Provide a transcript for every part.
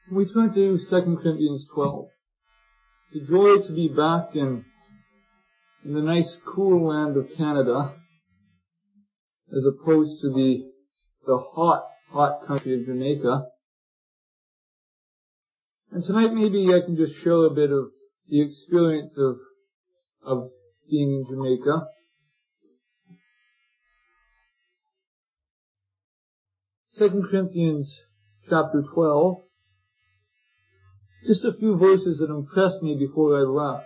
We turn to 2 Corinthians 12. It's a joy to be back in the nice cool land of Canada, as opposed to the hot country of Jamaica. And tonight maybe I can just share a bit of the experience of being in Jamaica. Second Corinthians chapter 12. Just a few verses that impressed me before I left.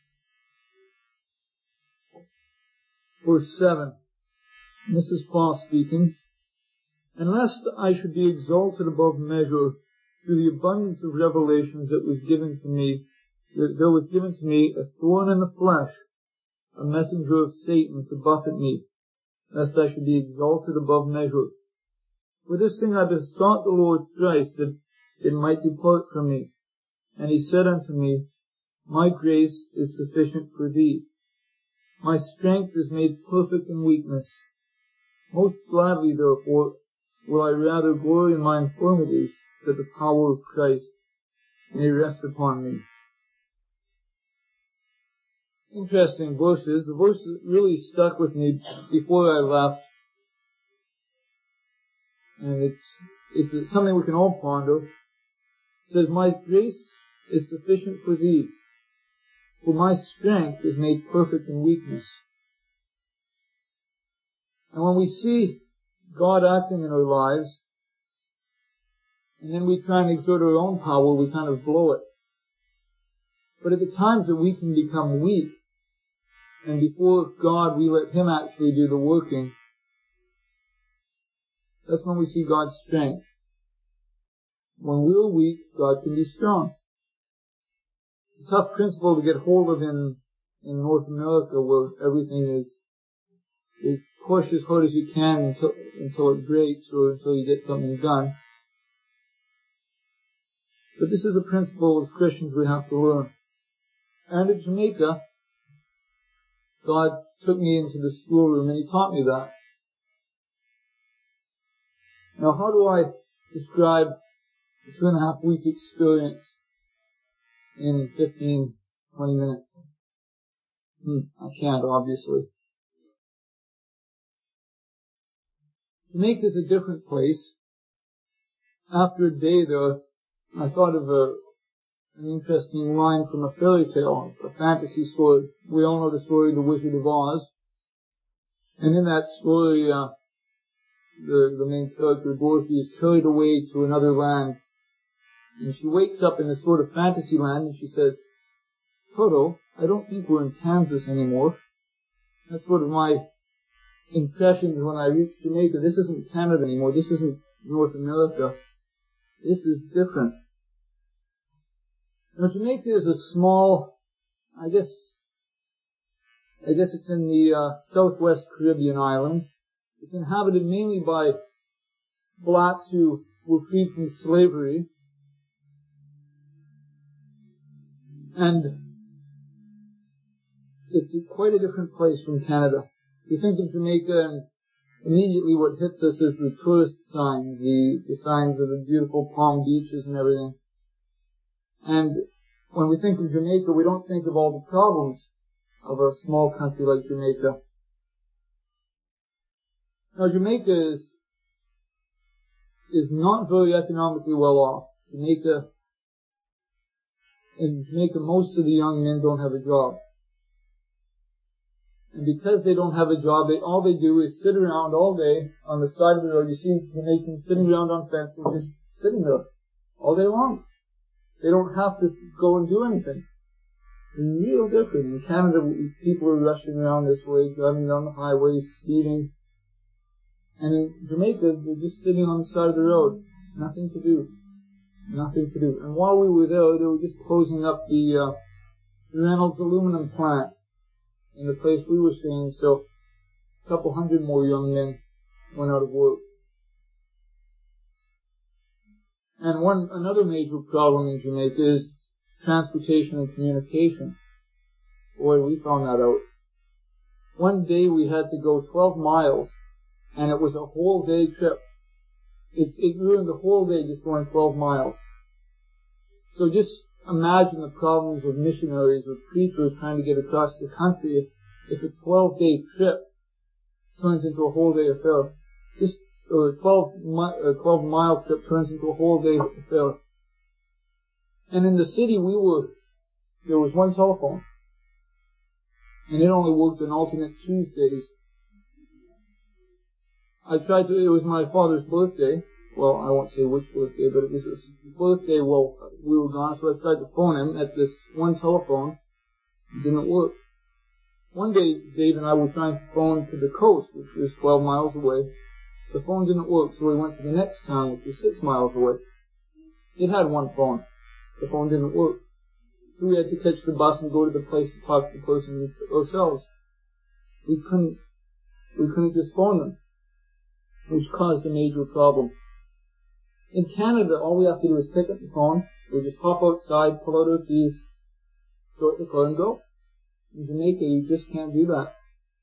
Verse 7. This is Paul speaking. And lest I should be exalted above measure through the abundance of revelations that was given to me, that there was given to me a thorn in the flesh, a messenger of Satan to buffet me, lest I should be exalted above measure. For this thing I besought the Lord thrice, that it might depart from me. And he said unto me, My grace is sufficient for thee. My strength is made perfect in weakness. Most gladly, therefore, will I rather glory in my infirmities, that the power of Christ may rest upon me. Interesting verses. The verse that really stuck with me before I left, and it's something we can all ponder. It says, My grace is sufficient for thee, for my strength is made perfect in weakness. And when we see God acting in our lives, and then we try and exert our own power, we kind of blow it. But at the times that we can become weak, and before God we let Him actually do the working, that's when we see God's strength. When we're weak, God can be strong. It's a tough principle to get hold of in North America, where everything is push as hard as you can until it breaks or until you get something done. But this is a principle as Christians we have to learn. And in Jamaica, God took me into the schoolroom and He taught me that. Now, how do I describe the 2.5 week experience in 15, 20 minutes? I can't, obviously. Jamaica is a different place. After a day there, I thought of an interesting line from a fairy tale, a fantasy story. We all know the story of The Wizard of Oz. And in that story, the main character, Dorothy, is carried away to another land. And she wakes up in this sort of fantasy land and she says, Toto, I don't think we're in Kansas anymore. That's sort of my impressions when I reached Jamaica. This isn't Canada anymore. This isn't North America. This is different. Now, Jamaica is a small, I guess it's in the southwest Caribbean island. It's inhabited mainly by blacks who were freed from slavery. And it's quite a different place from Canada. You think of Jamaica and immediately what hits us is the tourist signs, the signs of the beautiful palm beaches and everything. And when we think of Jamaica, we don't think of all the problems of a small country like Jamaica. Now, Jamaica is not very economically well off. In Jamaica, most of the young men don't have a job. And because they don't have a job, all they do is sit around all day on the side of the road. You see Jamaicans sitting around on fences, just sitting there all day long. They don't have to go and do anything. It's real different. In Canada, people are rushing around this way, driving down the highways, speeding. And in Jamaica, they're just sitting on the side of the road. Nothing to do. Nothing to do. And while we were there, they were just closing up the Reynolds aluminum plant in the place we were staying, so a couple hundred more young men went out of work. And another major problem in Jamaica is transportation and communication. Boy, we found that out. One day we had to go 12 miles, and it was a whole day trip. It ruined the whole day just going 12 miles. So just imagine the problems of missionaries or preachers trying to get across the country if a 12-day trip turns into a whole day affair. Or a 12-mile trip turns into a whole day affair. And in the city there was one telephone. And it only worked on alternate Tuesdays. It was my father's birthday. Well, I won't say which birthday, but it was his birthday while we were gone, so I tried to phone him at this one telephone. It didn't work. One day, Dave and I were trying to phone to the coast, which was 12 miles away. The phone didn't work, so we went to the next town, which was 6 miles away. It had one phone. The phone didn't work. So we had to catch the bus and go to the place to talk to the person ourselves. We couldn't just phone them, which caused a major problem. In Canada, all we have to do is pick up the phone, we just hop outside, pull out our keys, start the car and go. In Jamaica, you just can't do that.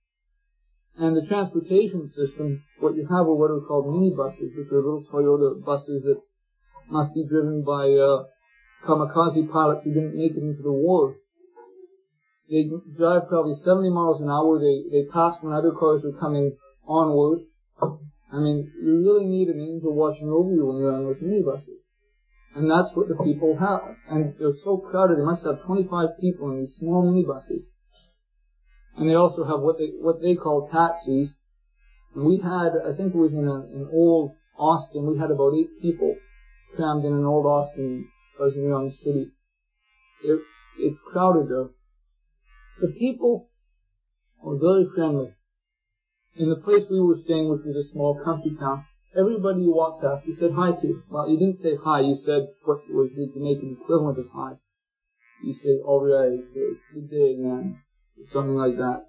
And the transportation system, what you have are what are called minibuses, which are little Toyota buses that must be driven by kamikaze pilots who didn't make it into the war. They drive probably 70 miles an hour. They pass when other cars are coming onward. I mean, you really need an angel watching over you when you're on those minibuses. And that's what the people have. And they're so crowded, they must have 25 people in these small minibuses. And they also have what they call taxis. And we had, I think it was in an old Austin, we had about 8 people crammed in an old Austin, Fuzzy Young City. It's crowded there. The people were very friendly. In the place we were staying, which was a small country town, everybody you walked past, you said hi to. Well, you didn't say hi, you said what was the Jamaican equivalent of hi. You say, alright, good day, man, or something like that.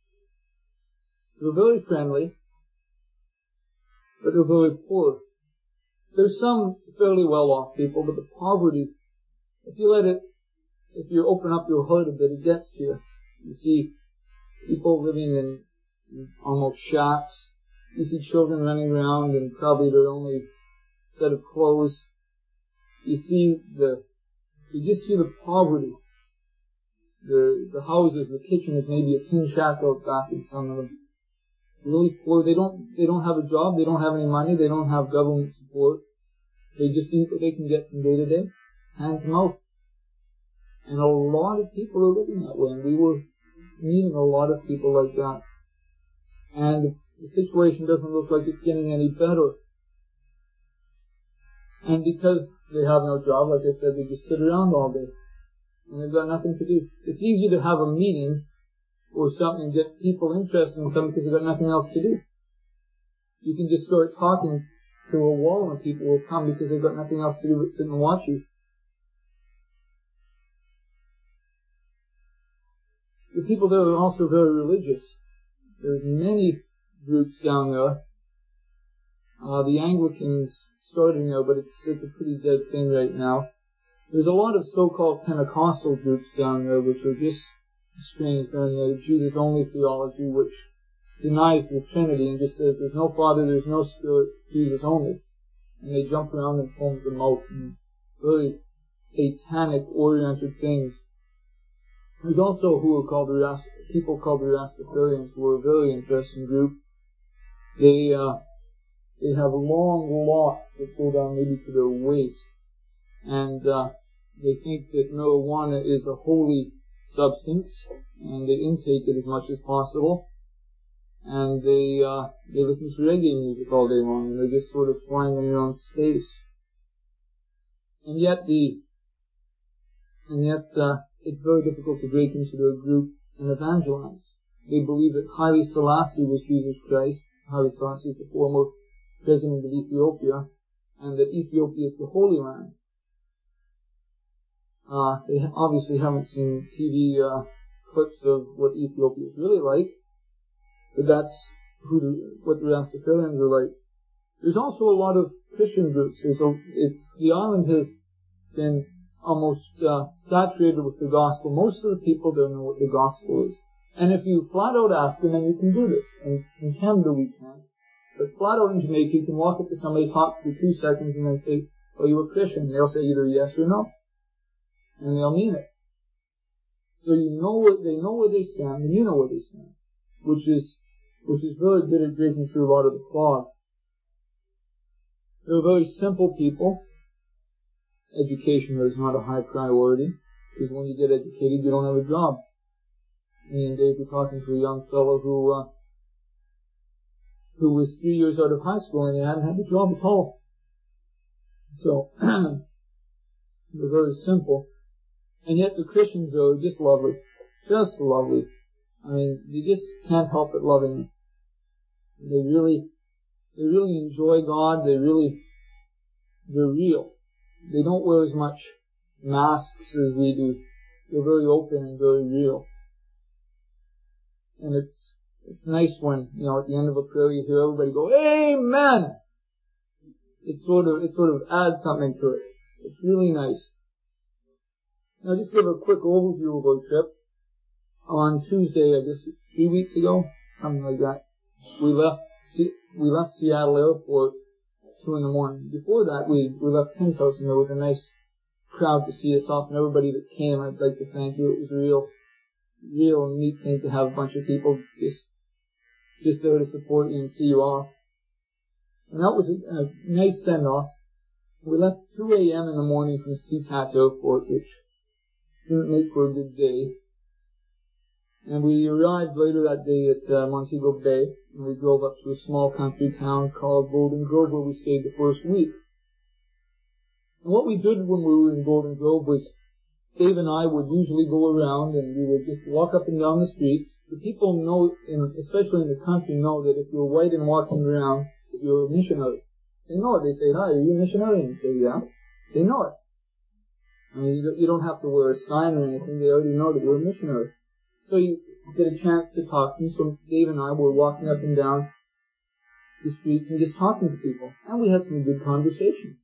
They were very friendly, but they were very poor. There's some fairly well-off people, but the poverty, if you open up your heart a bit, it gets to you. You see people living in almost shacks. You see children running around in probably their only set of clothes. You just see the poverty. The houses, the kitchen is maybe a tin shack out back in some of them. Really poor. They don't have a job. They don't have any money. They don't have government support. They just eat what they can get from day to day, hand to mouth. And a lot of people are living that way, and we were meeting a lot of people like that. And the situation doesn't look like it's getting any better. And because they have no job, like I said, they just sit around all day. And they've got nothing to do. It's easy to have a meeting or something, get people interested in something because they've got nothing else to do. You can just start talking to a wall and people will come because they've got nothing else to do but sit and watch you. The people there are also very religious. There's many groups down there. The Anglicans starting there, but it's a pretty dead thing right now. There's a lot of so-called Pentecostal groups down there which are just strange. They're in the Jesus-only theology, which denies the Trinity and just says there's no Father, there's no Spirit, Jesus only. And they jump around and foam them out and very satanic-oriented things. There's also people called the Rastafarians, who are a very interesting group. They have long locks that go down maybe to their waist, and they think that marijuana is a holy substance, and they intake it as much as possible. And they listen to reggae music all day long, and they're just sort of flying in their own space. And yet it's very difficult to break into their group and evangelize. They believe that Haile Selassie was Jesus Christ. Haile Selassie is the former president of Ethiopia, and that Ethiopia is the Holy Land. They obviously haven't seen TV clips of what Ethiopia is really like, but that's what the Rastafarians are like. There's also a lot of Christian groups. The island has been almost saturated with the gospel. Most of the people don't know what the gospel is. And if you flat out ask them, and you can do this, and in Canada we can, but flat out in Jamaica you can walk up to somebody, talk for 2 seconds, and then say, "Are you a Christian?" And they'll say either yes or no. and they'll mean it. So they know where they stand, and you know where they stand, which is very good at breaking through a lot of the fog. They're very simple people. Education is not a high priority, because when you get educated, you don't have a job. Me and Dave were talking to a young fellow who was 3 years out of high school and he hadn't had a job at all. So, they're very simple. And yet the Christians are just lovely. Just lovely. I mean, you just can't help but loving them. They really enjoy God. They're real. They don't wear as much masks as we do. They're very open and very real. And it's nice when, at the end of a prayer you hear everybody go, Amen! It sort of adds something to it. It's really nice. Now just give a quick overview of our trip. On Tuesday, I guess 3 weeks ago, something like that, we left Seattle Airport 2 in the morning. Before that, we left Tim's house and there was a nice crowd to see us off, and everybody that came, I'd like to thank you. It was a real neat thing to have a bunch of people just there to support you and see you off. And that was a nice send-off. We left 2 a.m. in the morning from SeaTac Airport, which didn't make for a good day. And we arrived later that day at Montego Bay, and we drove up to a small country town called Golden Grove, where we stayed the first week. And what we did when we were in Golden Grove was, Dave and I would usually go around and we would just walk up and down the streets. The people know, especially in the country, know that if you're white and walking around, that you're a missionary. They know it. They say, "Hi, are you a missionary?" And you say, "Yeah." They know it. I mean, you don't have to wear a sign or anything. They already know that you're a missionary. So you get a chance to talk to them. So Dave and I were walking up and down the streets and just talking to people. And we had some good conversations.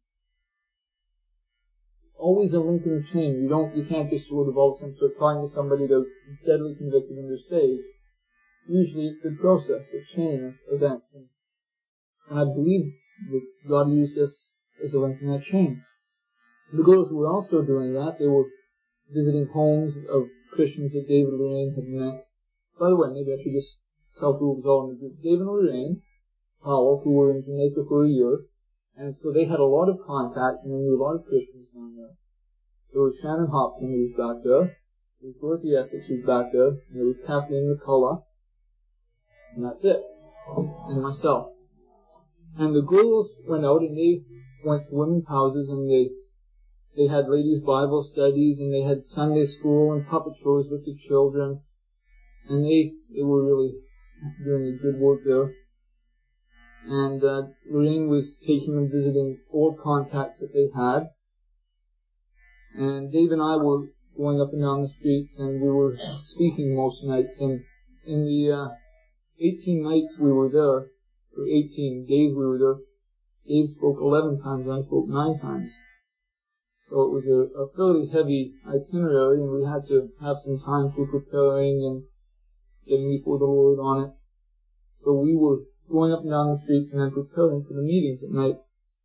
Always a link in the chain. You can't just sort of all of a sudden start talking to somebody that's deadly convicted and they're saved. Usually it's a process, a chain of events. And I believe that God used us as a link in that chain. The girls were also doing that. They were visiting homes of Christians that David and Lorraine had met. By the way, maybe I should just tell who was all in the group. David and Lorraine Powell, who were in Jamaica for a year, and so they had a lot of contacts and they knew a lot of Christians down there. There was Shannon Hopkins, who was back there. There was Dorothy Essex, who was back there. And there was Kathleen McCullough. And that's it. And myself. And the girls went out and they went to women's houses and they had ladies' Bible studies and they had Sunday school and puppet shows with the children. And they were really doing a good work there. And Lorraine was taking and visiting old contacts that they had. And Dave and I were going up and down the streets and we were speaking most nights. And in the 18 nights we were there, or 18 days we were there, Dave spoke 11 times and I spoke 9 times. So it was a fairly heavy itinerary and we had to have some time for preparing and getting before the Lord on it. So we were going up and down the streets and then preparing for the meetings at night.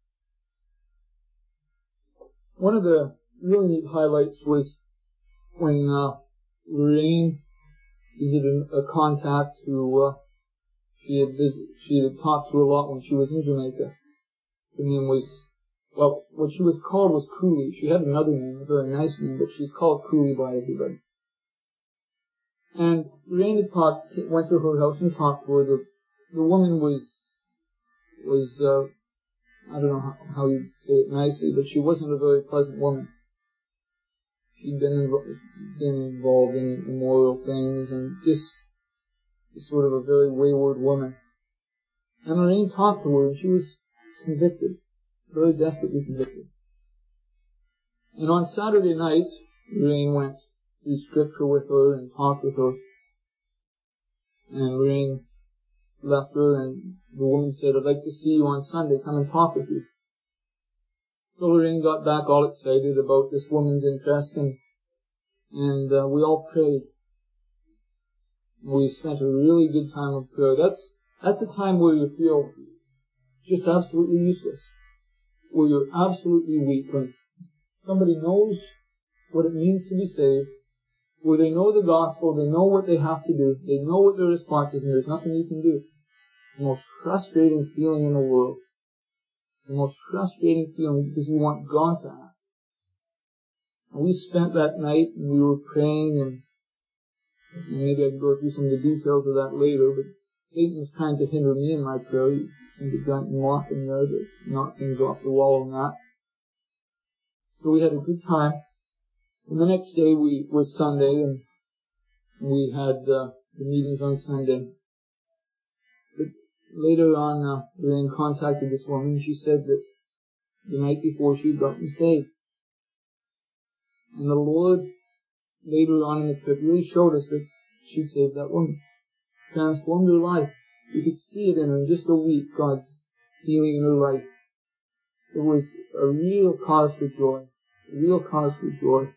One of the really neat highlights was when Lorraine visited a contact who she had talked to a lot when she was in Jamaica. Her name was, well, what she was called was Cooley. She had another name, a very nice name, but she's called Cooley by everybody. And Lorraine had went to her house and talked to her. The woman was I don't know how you'd say it nicely, but she wasn't a very pleasant woman. She'd been involved in immoral things and just sort of a very wayward woman. And Lorraine talked to her and she was convicted, very desperately convicted. And on Saturday night, Lorraine went through scripture with her and talked with her. And Lorraine left her and the woman said, "I'd like to see you on Sunday, come and talk with you." So Lorraine got back all excited about this woman's interest and we all prayed. We spent a really good time of prayer. That's a time where you feel just absolutely useless, where you're absolutely weak. When somebody knows what it means to be saved, where they know the gospel, they know what they have to do, they know what their response is, and there's nothing you can do. The most frustrating feeling in the world. The most frustrating feeling because you want God to act. And we spent that night and we were praying, and maybe I can go through some of the details of that later, but Satan was trying to hinder me in my prayer. He seemed to try and mock in there to knock things off the wall and that. So we had a good time. And the next day was Sunday, and we had the meetings on Sunday. But later on, Lorraine contacted this woman, and she said that the night before she'd gotten saved. And the Lord, later on in the trip, really showed us that she saved that woman. Transformed her life. You could see it in her in just a week, God's healing in her life. It was a real cause for joy. A real cause for joy.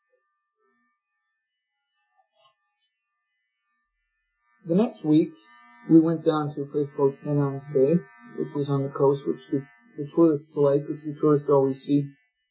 The next week, we went down to a place called St. Anne's Bay, which was on the coast, which the tourists like, which the tourists always see.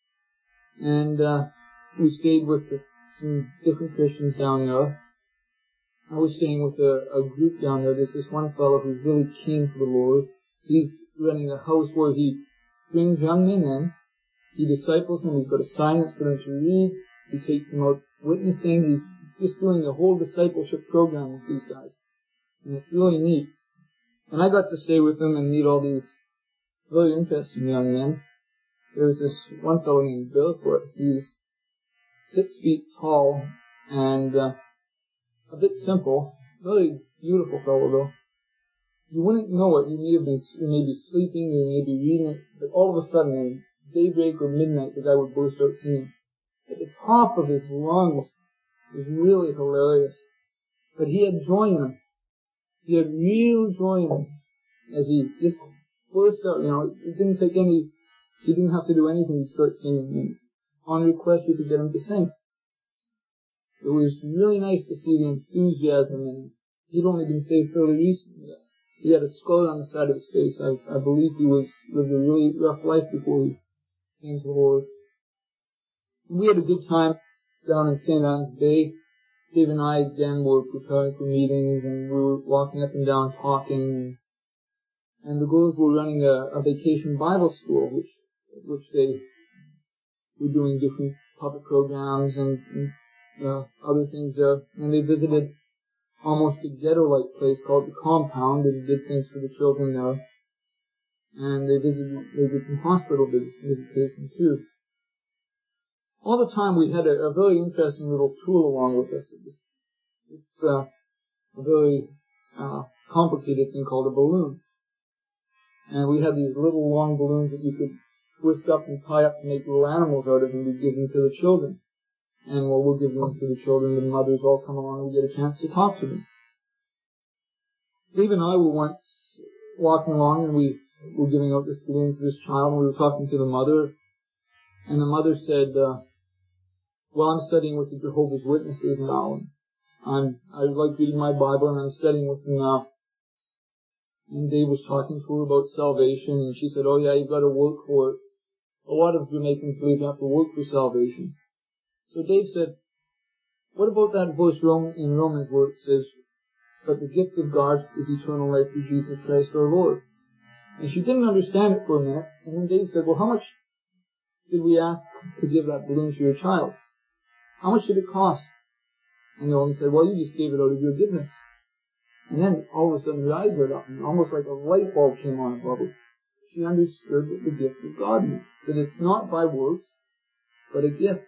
And we stayed with some different Christians down there. I was staying with a group down there. There's this one fellow who's really keen for the Lord. He's running a house where he brings young men in. He disciples them. He's got a sign that's for them to read. He takes them out witnessing. He's just doing the whole discipleship program with these guys. And it's really neat. And I got to stay with them and meet all these very interesting young men. There was this one fellow named Billfoot. He's 6 feet tall and a bit simple. Very beautiful fellow though. You wouldn't know it. You may be sleeping, you may be reading it, but all of a sudden, in daybreak or midnight, the guy would burst out singing. At the top of his lungs, it was really hilarious. But he had joy in him. He had real joy in him as he just burst out. It didn't take he didn't have to do anything to start singing. And on request, you could get him to sing. It was really nice to see the enthusiasm in him. He'd only been saved fairly recently. He had a skull on the side of his face. I believe he lived a really rough life before he came to the Lord. We had a good time down in St. Anne's Bay. Dave and I again were preparing for meetings, and we were walking up and down talking. And the girls were running a vacation Bible school, which they were doing different puppet programs and other things there. And they visited almost a ghetto-like place called the Compound, and did things for the children there. And they did some hospital visitation too. All the time we had a very interesting little tool along with us. It's a very complicated thing called a balloon. And we had these little long balloons that you could twist up and tie up to make little animals out of, and we'd give them to the children. And while we're giving them to the children, the mothers all come along and we get a chance to talk to them. Dave and I were once walking along, and we were giving out this balloon to this child, and we were talking to the mother. And the mother said, well, I'm studying with the Jehovah's Witnesses now, and I like reading my Bible, and I'm studying with them now. And Dave was talking to her about salvation, and she said, oh yeah, you've got to work for it. A lot of Jamaicans believe you have to work for salvation. So Dave said, what about that verse in Romans where it says, but the gift of God is eternal life through Jesus Christ our Lord? And she didn't understand it for a minute, and then Dave said, well, how much did we ask to give that balloon to your child? How much did it cost? And the woman said, well, you just gave it out of your goodness. And then all of a sudden her eyes lit up, and almost like a light bulb came on above her. She understood what the gift of God meant. That it's not by works, but a gift.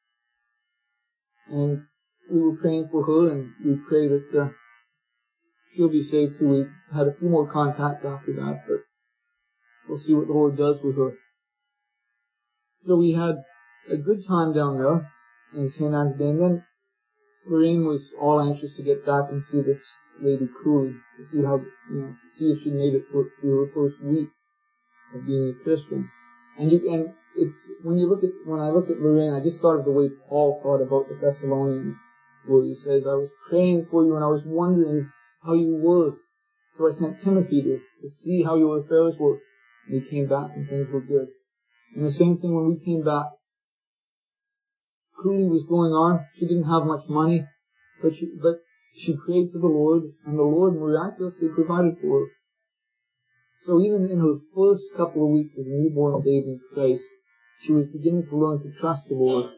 And we were praying for her, and we prayed that she'll be saved too. We had a few more contacts after that, but we'll see what the Lord does with her. So we had a good time down there in St. Anne's Bay, and then Lorraine was all anxious to get back and see this lady Cooley, to see how, see if she made it through her first week of being a Christian. And when I look at Lorraine, I just thought of the way Paul thought about the Thessalonians, where he says, I was praying for you and I was wondering how you were. So I sent Timothy to see how your affairs were. And he came back and things were good. And the same thing when we came back truly was going on. She didn't have much money, but she prayed to the Lord, and the Lord miraculously provided for her. So even in her first couple of weeks as a newborn baby in Christ, she was beginning to learn to trust the Lord.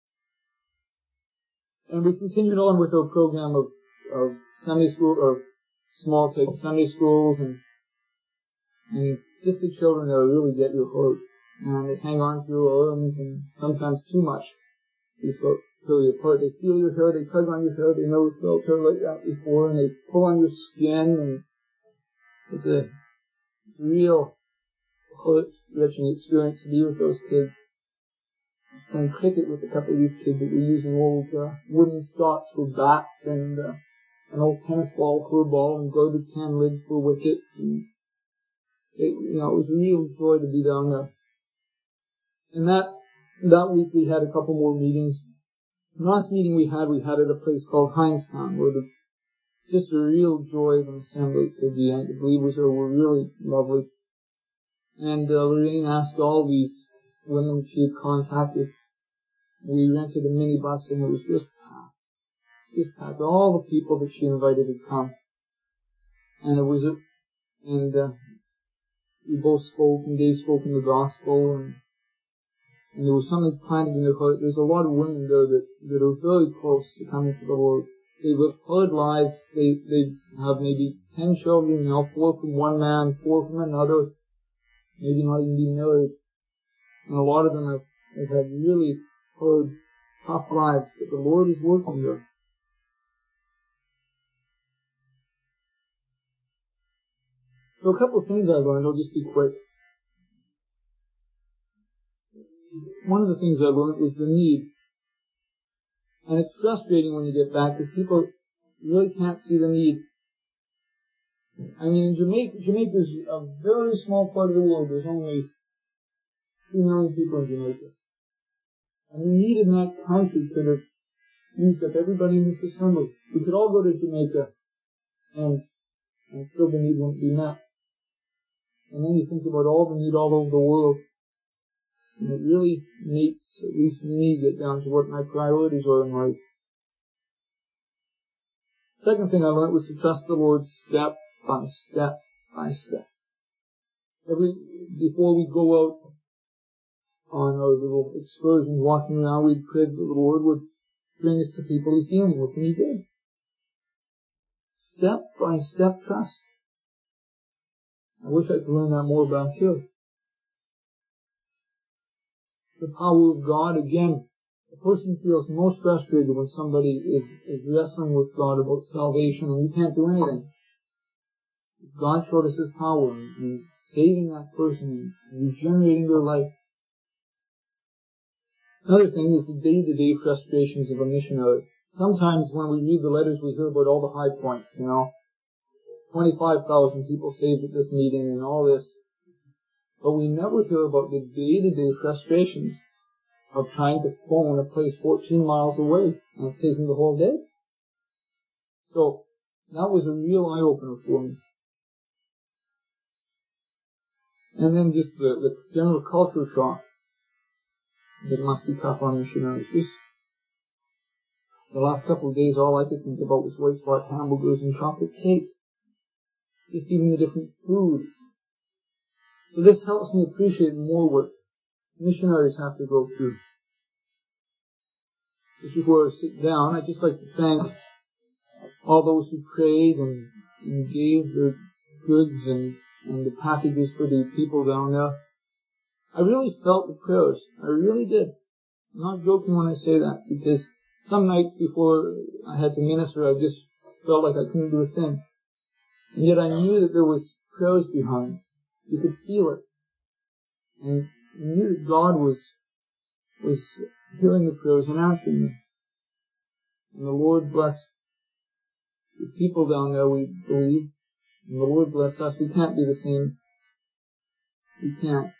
And we continued on with our program of Sunday school, or small type Sunday schools, and just the children that really get your heart. And they hang on to your arms, and sometimes too much. They pull you apart. They feel your hair, they tug on your hair, they never felt hair like that before, and they pull on your skin, and it's a real heart-wrenching experience to be with those kids. Playing cricket with a couple of these kids that were using old wooden stocks for bats, and an old tennis ball for a ball, and garbage can lids for wickets, and it was a real joy to be down there. And that week we had a couple more meetings. The last meeting we had at a place called Hindstown, where just a real joy of an assembly to be at. The believers there were really lovely. And Lorraine asked all these women she had contacted. We rented a minibus, and it was just packed. All the people that she invited had come. And we both spoke, and Dave spoke in the gospel, and there was something planted in their heart. There's a lot of women there that are very close to coming to the Lord. They live hard lives. They have maybe 10 children, 4 from one man, 4 from another, maybe not even be married. And a lot of them have had really hard, tough lives, but the Lord is working there. So a couple of things I learned, I'll just be quick. One of the things I learned was the need. And it's frustrating when you get back, because people really can't see the need. I mean, in Jamaica's a very small part of the world. There's only 2 million people in Jamaica. And the need in that country could have used up everybody in this assembly. We could all go to Jamaica, and still the need won't be met. And then you think about all the need all over the world, and it really makes, at least me, get down to what my priorities are in life. Second thing I learned was to trust the Lord step by step by step. Before we go out on our little excursions, walking around, we'd pray that the Lord would bring us to people He's dealing with, and He did. Step by step trust. I wish I could learn that more about here. The power of God, again, a person feels most frustrated when somebody is wrestling with God about salvation and you can't do anything. God showed us His power in saving that person and regenerating their life. Another thing is the day-to-day frustrations of a missionary. Sometimes when we read the letters we hear about all the high points, 25,000 people saved at this meeting and all this. But we never hear about the day-to-day frustrations of trying to phone a place 14 miles away and it's taking the whole day. So that was a real eye-opener for me. And then just the general culture shock. It must be tough on missionaries. Just the last couple of days, all I could think about was white spot hamburgers and chocolate cake. Just even the different food. So this helps me appreciate more what missionaries have to go through. Just before I sit down, I'd just like to thank all those who prayed and gave their goods and the packages for the people down there. I really felt the prayers. I really did. I'm not joking when I say that, because some nights before I had to minister, I just felt like I couldn't do a thing. And yet I knew that there was prayers behind. You could feel it. And I knew that God was hearing the prayers and answering them. And the Lord blessed the people down there, we believe. And the Lord blessed us. We can't be the same. We can't.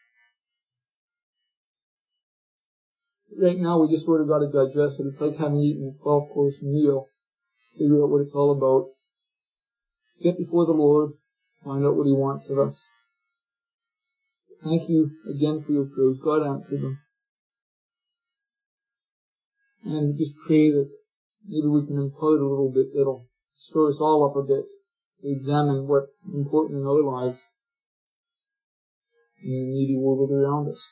Right now we just sort of got to digest it. It's like having eaten a 12-course meal. Figure out what it's all about. Get before the Lord. Find out what He wants of us. Thank you again for your prayers. God answered them. and just pray that maybe we can impart a little bit that'll stir us all up a bit to examine what's important in our lives in the needy world around us.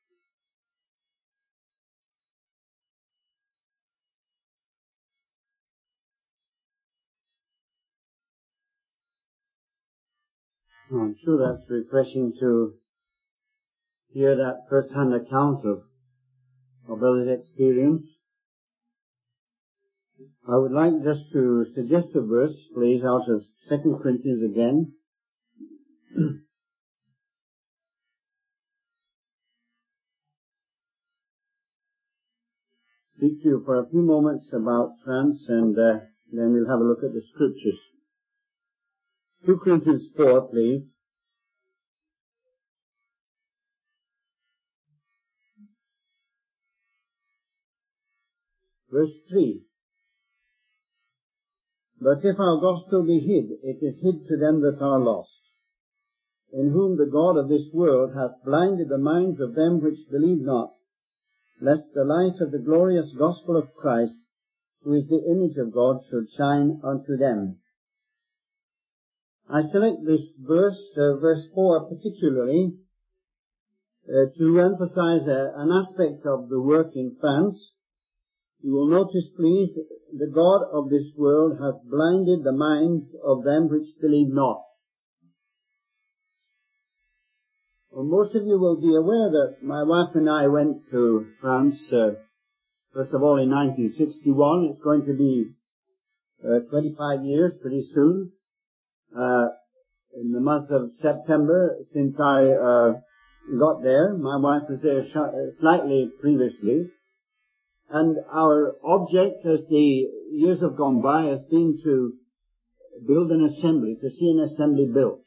I'm sure that's refreshing to hear that first-hand account of Brother's experience. I would like just to suggest a verse, please, out of 2 Corinthians again. Speak to you for a few moments about France, and then we'll have a look at the Scriptures. 2 Corinthians 4, please. Verse 3. But if our gospel be hid, it is hid to them that are lost, in whom the God of this world hath blinded the minds of them which believe not, lest the light of the glorious gospel of Christ, who is the image of God, should shine unto them. I select this verse, verse 4 particularly, to emphasize an aspect of the work in France. You will notice, please, the God of this world hath blinded the minds of them which believe not. Well, most of you will be aware that my wife and I went to France, first of all in 1961. It's going to be 25 years pretty soon. In the month of September, since I got there. My wife was there slightly previously. And our object as the years have gone by has been to build an assembly, to see an assembly built.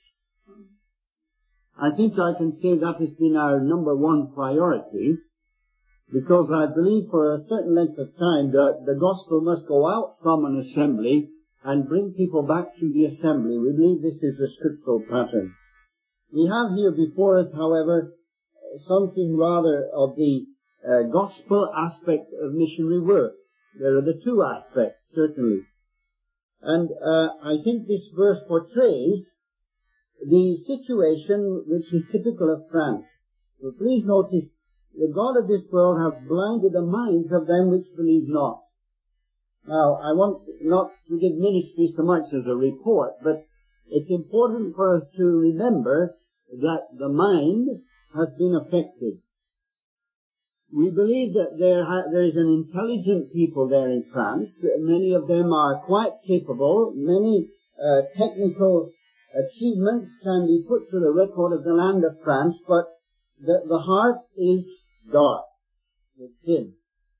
I think I can say that has been our number one priority, because I believe for a certain length of time that the gospel must go out from an assembly and bring people back to the assembly. We believe this is a scriptural pattern. We have here before us, however, something rather of the gospel aspect of missionary work. There are the two aspects, certainly. And I think this verse portrays the situation which is typical of France. So please notice, the God of this world hath blinded the minds of them which believe not. Now, I want not to give ministry so much as a report, but it's important for us to remember that the mind has been affected. We believe that there is an intelligent people there in France. Many of them are quite capable. Many technical achievements can be put to the record of the land of France, but the heart is dark with sin.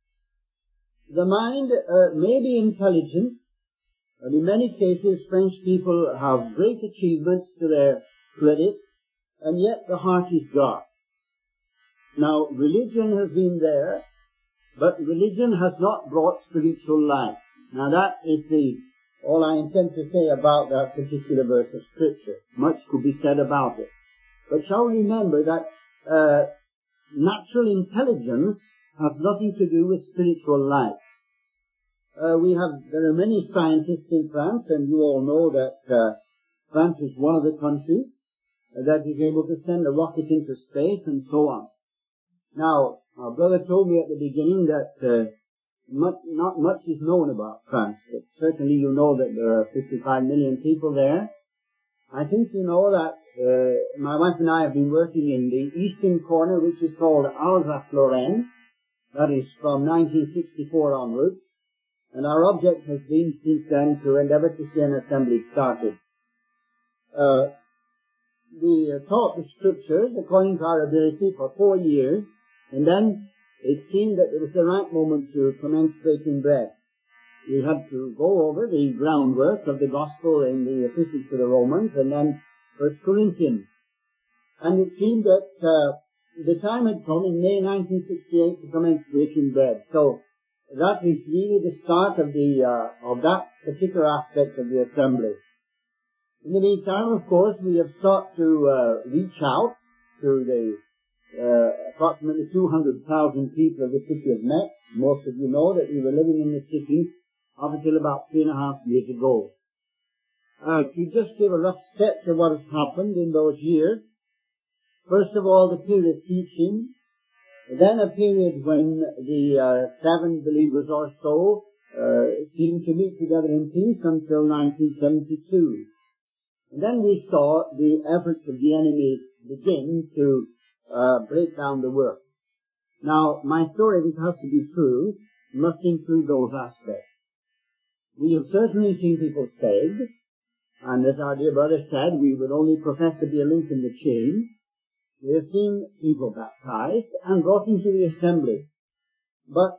The mind may be intelligent, and in many cases French people have great achievements to their credit, and yet the heart is dark. Now, religion has been there, but religion has not brought spiritual life. Now, that is all I intend to say about that particular verse of Scripture. Much could be said about it. But shall we remember that natural intelligence has nothing to do with spiritual life. There are many scientists in France, and you all know that France is one of the countries that is able to send a rocket into space and so on. Now, our brother told me at the beginning that not much is known about France, but certainly you know that there are 55 million people there. I think you know that my wife and I have been working in the eastern corner, which is called Alsace-Lorraine. That is from 1964 onwards. And our object has been since then to endeavor to see an assembly started. We taught the Scriptures according to our ability for 4 years, and then it seemed that it was the right moment to commence breaking bread. We had to go over the groundwork of the gospel in the Epistle to the Romans and then 1 Corinthians. And it seemed that the time had come in May 1968 to commence breaking bread. So that is really the start of that particular aspect of the assembly. In the meantime, of course, we have sought to reach out to the approximately 200,000 people of the city of Metz. Most of you know that we were living in the city up until about 3.5 years ago. To just give a rough sketch of what has happened in those years, first of all, the period of teaching, then a period when the 7 believers or so seemed to meet together in peace until 1972. And then we saw the efforts of the enemy begin to break down the work. Now, my story, if it has to be true, must include those aspects. We have certainly seen people saved, and as our dear brother said, we would only profess to be a link in the chain. We have seen people baptized and brought into the assembly. But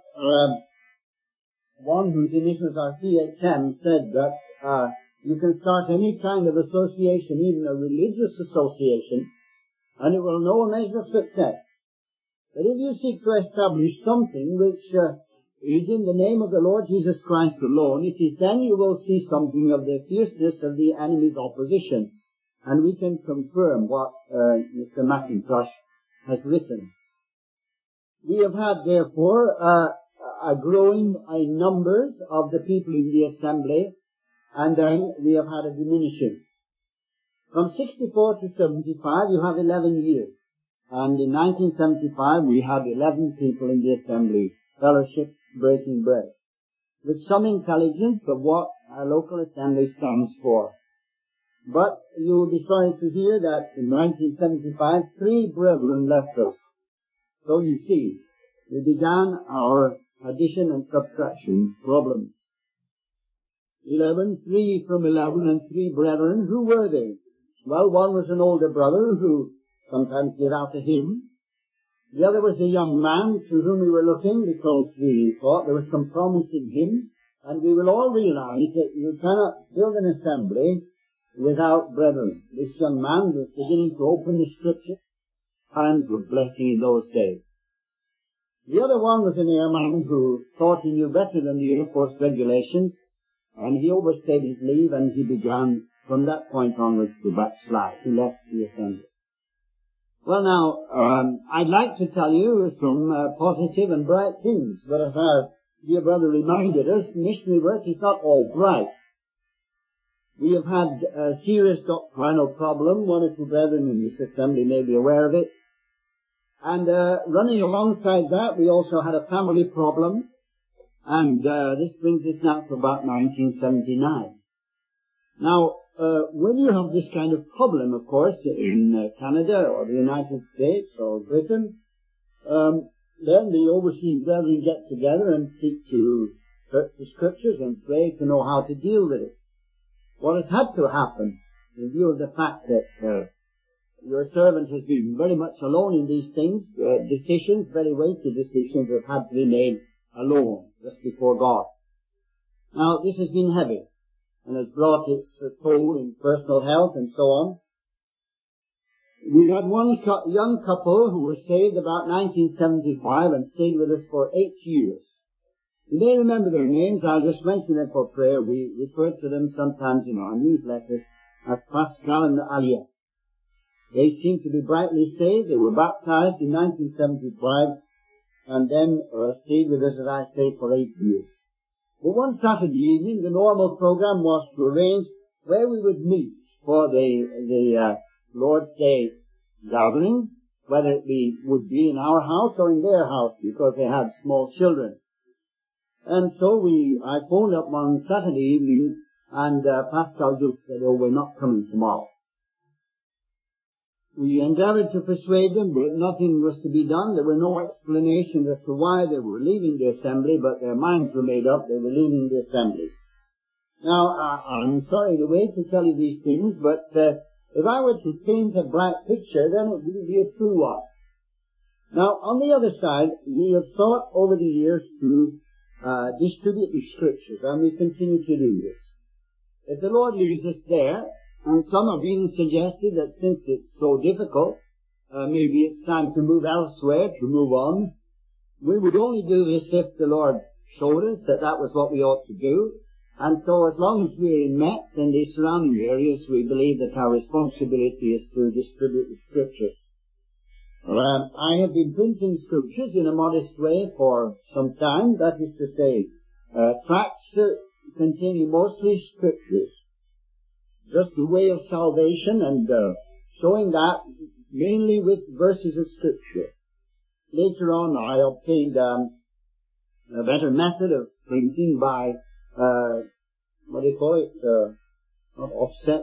one whose initials are CHM said that you can start any kind of association, even a religious association, and it will know a measure of success. But if you seek to establish something which is in the name of the Lord Jesus Christ alone, it is then you will see something of the fierceness of the enemy's opposition. And we can confirm what Mr. Mackintosh has written. We have had, therefore, a growing in numbers of the people in the assembly, and then we have had a diminishing. From 64 to 75, you have 11 years. And in 1975, we had 11 people in the assembly, fellowship, breaking bread, with some intelligence of what a local assembly stands for. But you will be sorry to hear that in 1975, 3 brethren left us. So you see, we began our addition and subtraction problems. 3 from 11, and 3 brethren. Who were they? Well, one was an older brother who sometimes gave out a hymn. The other was a young man to whom we were looking because we thought there was some promise in him. And we will all realize that you cannot build an assembly without brethren. This young man was beginning to open the Scripture and was blessing in those days. The other one was an airman who thought he knew better than the Air Force regulations, and he overstayed his leave, and he began from that point onwards to backslide. He left the assembly. Well, now, I'd like to tell you some positive and bright things, but as our dear brother reminded us, missionary work is not all bright. We have had a serious doctrinal problem. One or two brethren in this assembly may be aware of it. And running alongside that, we also had a family problem. And this brings us now to about 1979. Now, when you have this kind of problem, of course, in Canada or the United States or Britain, then the overseas brethren get together and seek to search the Scriptures and pray to know how to deal with it. What has had to happen, in view of the fact that your servant has been very much alone in these things, decisions, very weighty decisions, have had to be made alone, just before God. Now, this has been heavy, and has brought its toll in personal health and so on. We had one young couple who were saved about 1975 and stayed with us for 8 years. You may remember their names. I'll just mention them for prayer. We refer to them sometimes in our newsletters as Pascal and Alia. They seemed to be brightly saved. They were baptized in 1975 and then stayed with us, as I say, for 8 years. But one Saturday evening, the normal program was to arrange where we would meet for the Lord's Day gathering, whether it would be in our house or in their house, because they had small children. And so I phoned up one Saturday evening, and Pascal Duke said, "Oh, we're not coming tomorrow." We endeavored to persuade them, but nothing was to be done. There were no explanations as to why they were leaving the assembly, but their minds were made up. They were leaving the assembly. Now, I'm sorry to wait to tell you these things, but if I were to paint a bright picture, then it would be a true one. Now, on the other side, we have sought over the years to distribute the Scriptures, and we continue to do this. If the Lord leaves us there, and some have even suggested that since it's so difficult, maybe it's time to move elsewhere, to move on. We would only do this if the Lord showed us that that was what we ought to do. And so as long as we're in Metz and the surrounding areas, we believe that our responsibility is to distribute the Scriptures. I have been printing scriptures in a modest way for some time, that is to say, tracts containing mostly scriptures, just the way of salvation, and showing that mainly with verses of scripture. Later on I obtained a better method of printing by, not offset,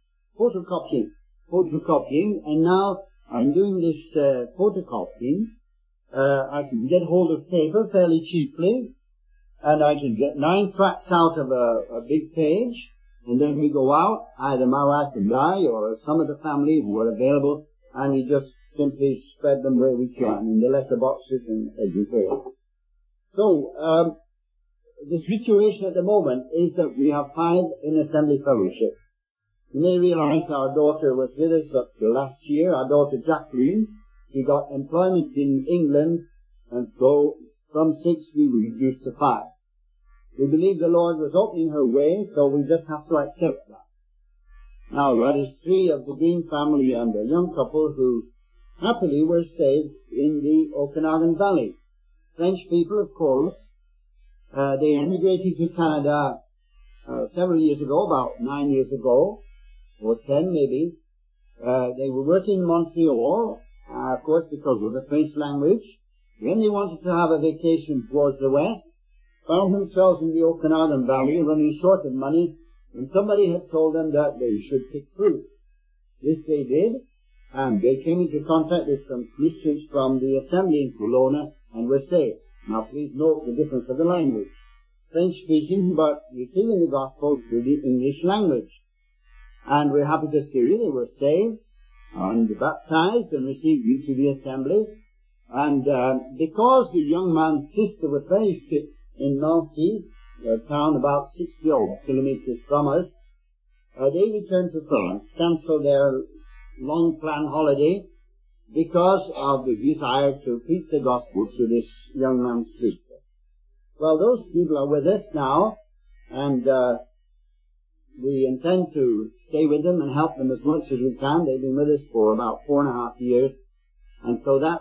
photocopying, and now I'm doing this photocopying. I can get hold of paper fairly cheaply, and I can get 9 tracts out of a big page, and then we go out, either my wife and I, or some of the family who are available, and we just simply spread them where we can, in the letter boxes and everywhere. So, the situation at the moment is that we have 5 in Assembly Fellowship. You may realize our daughter was with us up to last year, our daughter Jacqueline. She got employment in England, and so from 6 we were reduced to 5. We believe the Lord was opening her way, so we just have to accept that. Now, that is 3 of the Green family and a young couple who happily were saved in the Okanagan Valley. French people, of course. They emigrated to Canada several years ago, about 9 years ago, or 10 maybe. They were working in Montreal, of course, because of the French language. When they wanted to have a vacation towards the west, found themselves in the Okanagan Valley running short of money, and somebody had told them that they should pick fruit. This they did, and they came into contact with some Christians from the assembly in Kelowna and were saved. Now please note the difference of the language. French speaking, but receiving the gospel through the English language. And we're happy to see they were saved and baptized and received into the assembly. And because the young man's sister was very sick in Nancy, a town about 60 kilometers from us, they returned to France, cancelled their long-planned holiday because of the desire to preach the gospel to this young man's sister. Well, those people are with us now, and we intend to stay with them and help them as much as we can. They've been with us for about 4.5 years, and so that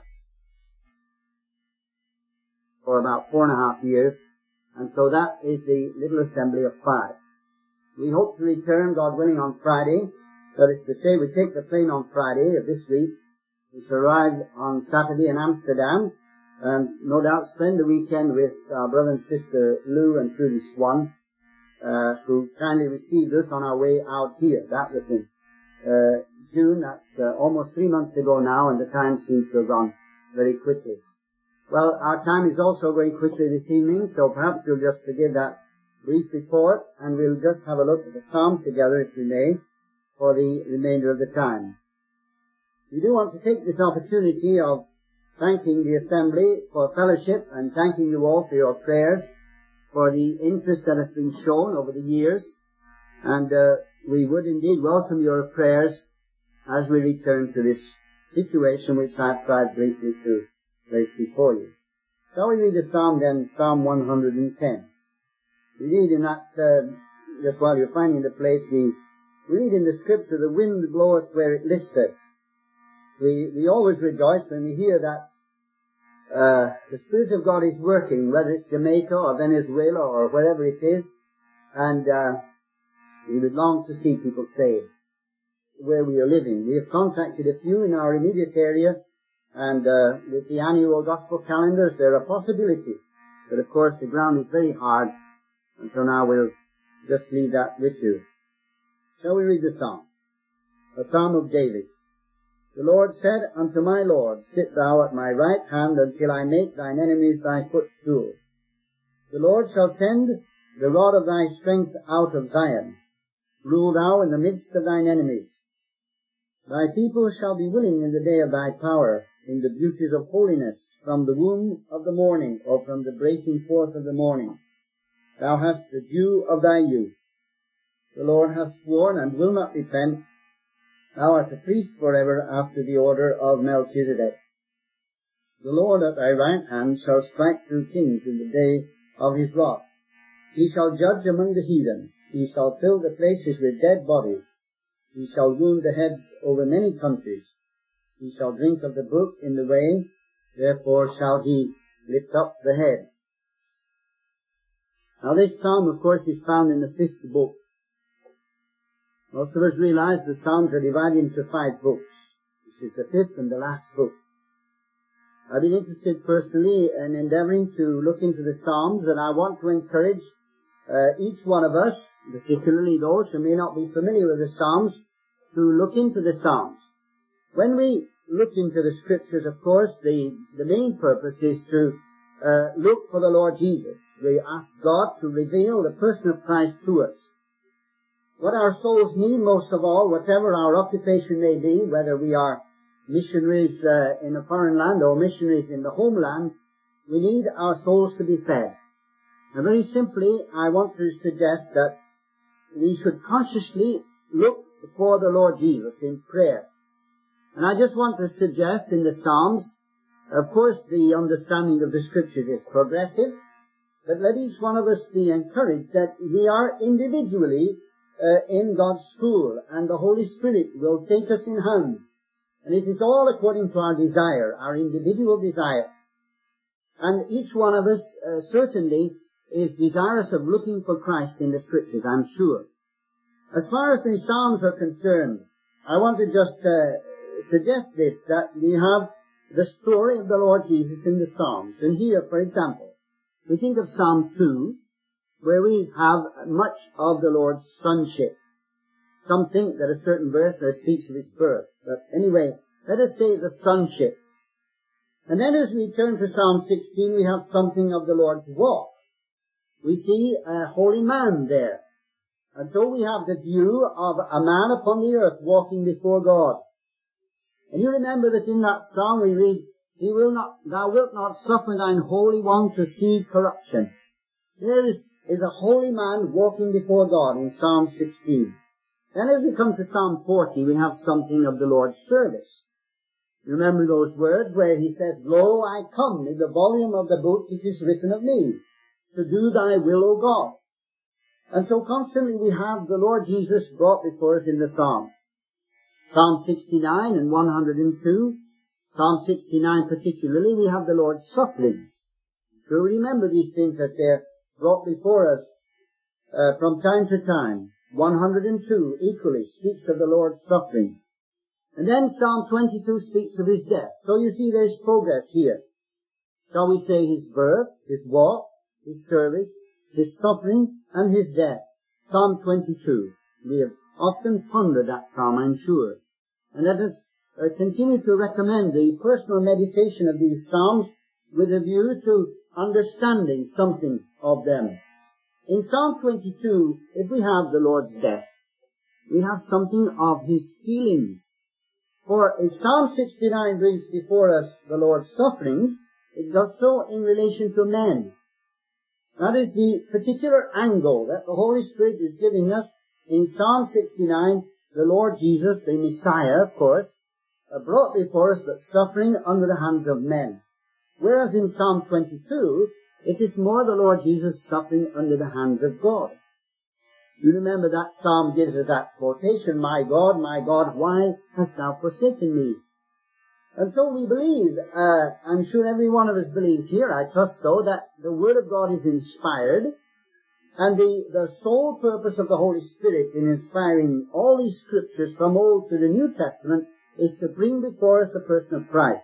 is the little assembly of 5. We hope to return, God willing, on Friday. That is to say, we take the plane on Friday of this week. We shall arrive on Saturday in Amsterdam, and no doubt spend the weekend with our brother and sister Lou and Trudy Swan, who kindly received us on our way out here. That was in June. That's almost 3 months ago now, and the time seems to have gone very quickly. Well, our time is also going quickly this evening, so perhaps you'll just forgive that brief report, and we'll just have a look at the psalm together, if we may, for the remainder of the time. We do want to take this opportunity of thanking the Assembly for fellowship and thanking you all for your prayers, for the interest that has been shown over the years, and we would indeed welcome your prayers as we return to this situation which I've tried briefly to place before you. Shall we read the psalm then, Psalm 110? We read in that, just while you're finding the place, we read in the scripture, the wind bloweth where it listeth. We always rejoice when we hear that the Spirit of God is working, whether it's Jamaica or Venezuela or wherever it is, and we would long to see people saved where we are living. We have contacted a few in our immediate area, and with the annual gospel calendars there are possibilities, but of course the ground is very hard, and so now we'll just leave that with you. Shall we read the psalm? A psalm of David. The Lord said unto my Lord, Sit thou at my right hand until I make thine enemies thy footstool. The Lord shall send the rod of thy strength out of Zion. Rule thou in the midst of thine enemies. Thy people shall be willing in the day of thy power, in the beauties of holiness, from the womb of the morning, or from the breaking forth of the morning. Thou hast the dew of thy youth. The Lord hath sworn and will not repent. Thou art a priest forever after the order of Melchizedek. The Lord at thy right hand shall strike through kings in the day of his wrath. He shall judge among the heathen. He shall fill the places with dead bodies. He shall wound the heads over many countries. He shall drink of the brook in the way, therefore shall he lift up the head. Now this psalm, of course, is found in the 5th book. Most of us realize the Psalms are divided into 5 books. This is the 5th and the last book. I've been interested personally in endeavoring to look into the Psalms, and I want to encourage each one of us, particularly those who may not be familiar with the Psalms, to look into the Psalms. When we look into the Scriptures, of course, the main purpose is to look for the Lord Jesus. We ask God to reveal the person of Christ to us. What our souls need most of all, whatever our occupation may be, whether we are missionaries in a foreign land or missionaries in the homeland, we need our souls to be fed. And very simply, I want to suggest that we should consciously look for the Lord Jesus in prayer. And I just want to suggest in the Psalms, of course, the understanding of the Scriptures is progressive, but let each one of us be encouraged that we are individually in God's school, and the Holy Spirit will take us in hand. And it is all according to our desire, our individual desire. And each one of us certainly is desirous of looking for Christ in the Scriptures, I'm sure. As far as the Psalms are concerned, I want to just suggest this, that we have the story of the Lord Jesus in the Psalms. And here, for example, we think of Psalm 2, where we have much of the Lord's sonship. Some think that a certain verse there speaks of his birth. But anyway, let us say the sonship. And then as we turn to Psalm 16, we have something of the Lord's walk. We see a holy man there. And so we have the view of a man upon the earth walking before God. And you remember that in that psalm we read, Thou wilt not suffer thine Holy One to see corruption. There is a holy man walking before God in Psalm 16. Then as we come to Psalm 40, we have something of the Lord's service. Remember those words where he says, Lo, I come, in the volume of the book it is written of me, to do thy will, O God. And so constantly we have the Lord Jesus brought before us in the Psalms. Psalm 69 and 102, Psalm 69 particularly, we have the Lord's sufferings. So remember these things as they're brought before us from time to time. 102 equally speaks of the Lord's sufferings. And then Psalm 22 speaks of his death. So you see there's progress here. Shall we say his birth, his walk, his service, his suffering, and his death. Psalm 22. We have often pondered that psalm, I'm sure. And let us continue to recommend the personal meditation of these psalms with a view to understanding something of them. In Psalm 22, if we have the Lord's death, we have something of his feelings. For if Psalm 69 brings before us the Lord's sufferings, it does so in relation to men. That is the particular angle that the Holy Spirit is giving us in Psalm 69, the Lord Jesus, the Messiah, of course, brought before us, but suffering under the hands of men. Whereas in Psalm 22, it is more the Lord Jesus suffering under the hands of God. You remember that psalm gives us that quotation, my God, why hast thou forsaken me? And so we believe, I'm sure every one of us believes here, I trust so, that the Word of God is inspired, and the sole purpose of the Holy Spirit in inspiring all these Scriptures from Old to the New Testament is to bring before us the person of Christ.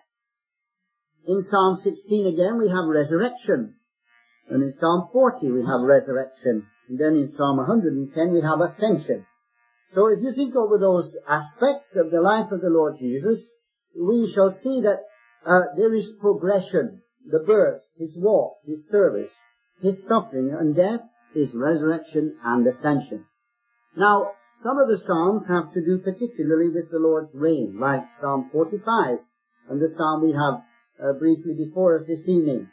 In Psalm 16 again we have resurrection, and in Psalm 40 we have resurrection, and then in Psalm 110 we have ascension. So if you think over those aspects of the life of the Lord Jesus, we shall see that there is progression, the birth, his walk, his service, his suffering and death, his resurrection and ascension. Now, some of the Psalms have to do particularly with the Lord's reign, like Psalm 45, and the Psalm we have briefly before us this evening.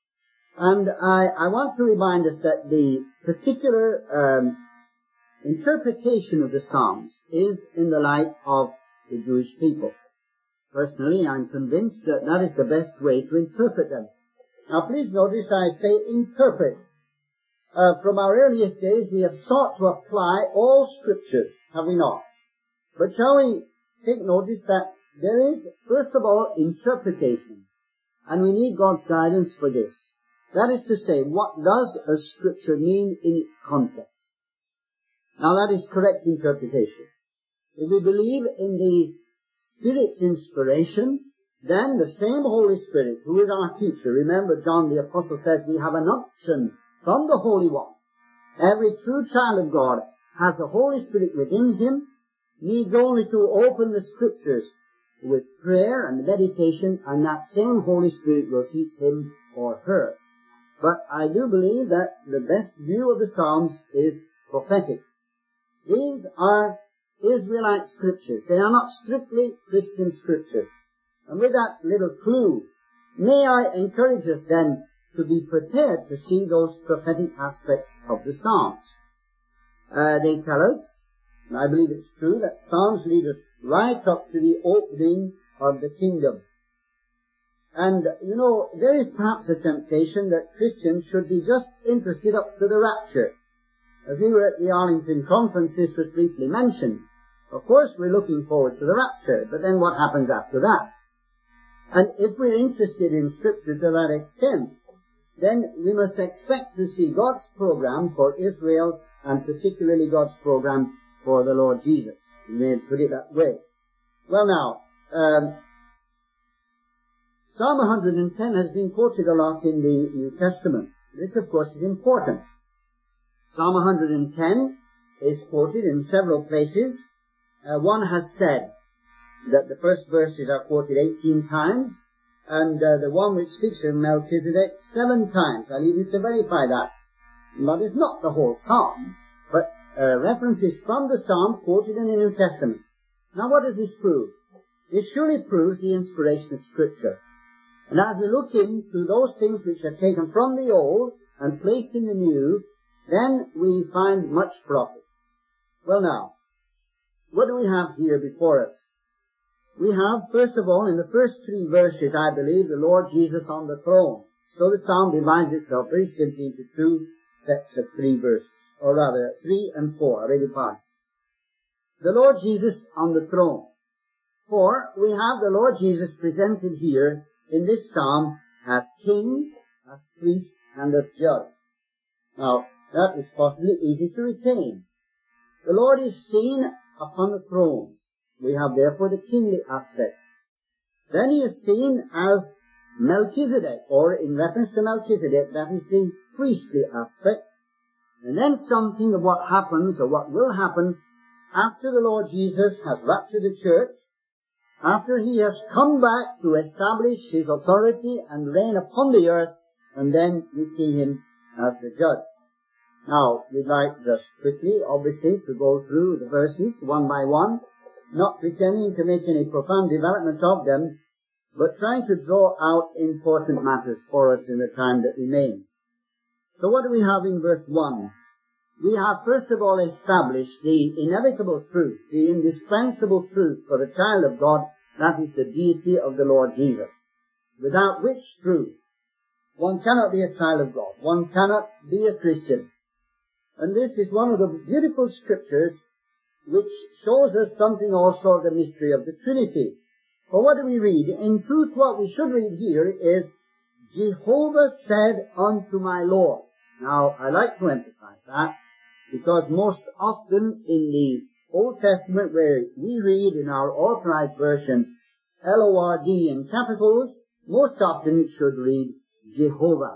And I want to remind us that the particular interpretation of the Psalms is in the light of the Jewish people. Personally, I'm convinced that that is the best way to interpret them. Now, please notice I say interpret. From our earliest days, we have sought to apply all Scriptures, have we not? But shall we take notice that there is, first of all, interpretation. And we need God's guidance for this. That is to say, what does a scripture mean in its context? Now that is correct interpretation. If we believe in the Spirit's inspiration, then the same Holy Spirit, who is our teacher, remember John the Apostle says we have an unction from the Holy One. Every true child of God has the Holy Spirit within him, needs only to open the Scriptures with prayer and meditation, and that same Holy Spirit will teach him or her. But I do believe that the best view of the Psalms is prophetic. These are Israelite scriptures. They are not strictly Christian scriptures. And with that little clue, may I encourage us then to be prepared to see those prophetic aspects of the Psalms. They tell us, and I believe it's true, that Psalms lead us right up to the opening of the kingdom. And, you know, there is perhaps a temptation that Christians should be just interested up to the rapture. As we were at the Arlington conference, this was briefly mentioned. Of course, we're looking forward to the rapture, but then what happens after that? And if we're interested in Scripture to that extent, then we must expect to see God's program for Israel, and particularly God's program for the Lord Jesus. We may put it that way. Well now, Psalm 110 has been quoted a lot in the New Testament. This, of course, is important. Psalm 110 is quoted in several places. One has said that the first verses are quoted 18 times, and the one which speaks of Melchizedek 7 times. I leave you to verify that. That is not the whole psalm, but references from the psalm quoted in the New Testament. Now what does this prove? This surely proves the inspiration of Scripture. And as we look into those things which are taken from the Old and placed in the New, then we find much profit. Well now, what do we have here before us? We have, first of all, in the first 3 verses, I believe, the Lord Jesus on the throne. So the psalm divides itself very simply into 2 sets of 3 verses, or rather 3 and 4, I beg your pardon. The Lord Jesus on the throne. For we have the Lord Jesus presented here in this psalm as king, as priest, and as judge. Now, that is possibly easy to retain. The Lord is seen upon the throne. We have therefore the kingly aspect. Then he is seen as Melchizedek, or in reference to Melchizedek, that is the priestly aspect. And then something of what happens, or what will happen, after the Lord Jesus has raptured the church, after he has come back to establish his authority and reign upon the earth, and then we see him as the judge. Now, we'd like just quickly, obviously, to go through the verses one by one, not pretending to make any profound development of them, but trying to draw out important matters for us in the time that remains. So what do we have in verse 1? We have first of all established the inevitable truth, the indispensable truth for the child of God, that is the deity of the Lord Jesus, without which truth one cannot be a child of God, one cannot be a Christian. And this is one of the beautiful scriptures which shows us something also of the mystery of the Trinity. For what do we read? In truth, what we should read here is, Jehovah said unto my Lord. Now, I like to emphasize that, because most often in the Old Testament, where we read in our authorized version L-O-R-D in capitals, most often it should read Jehovah.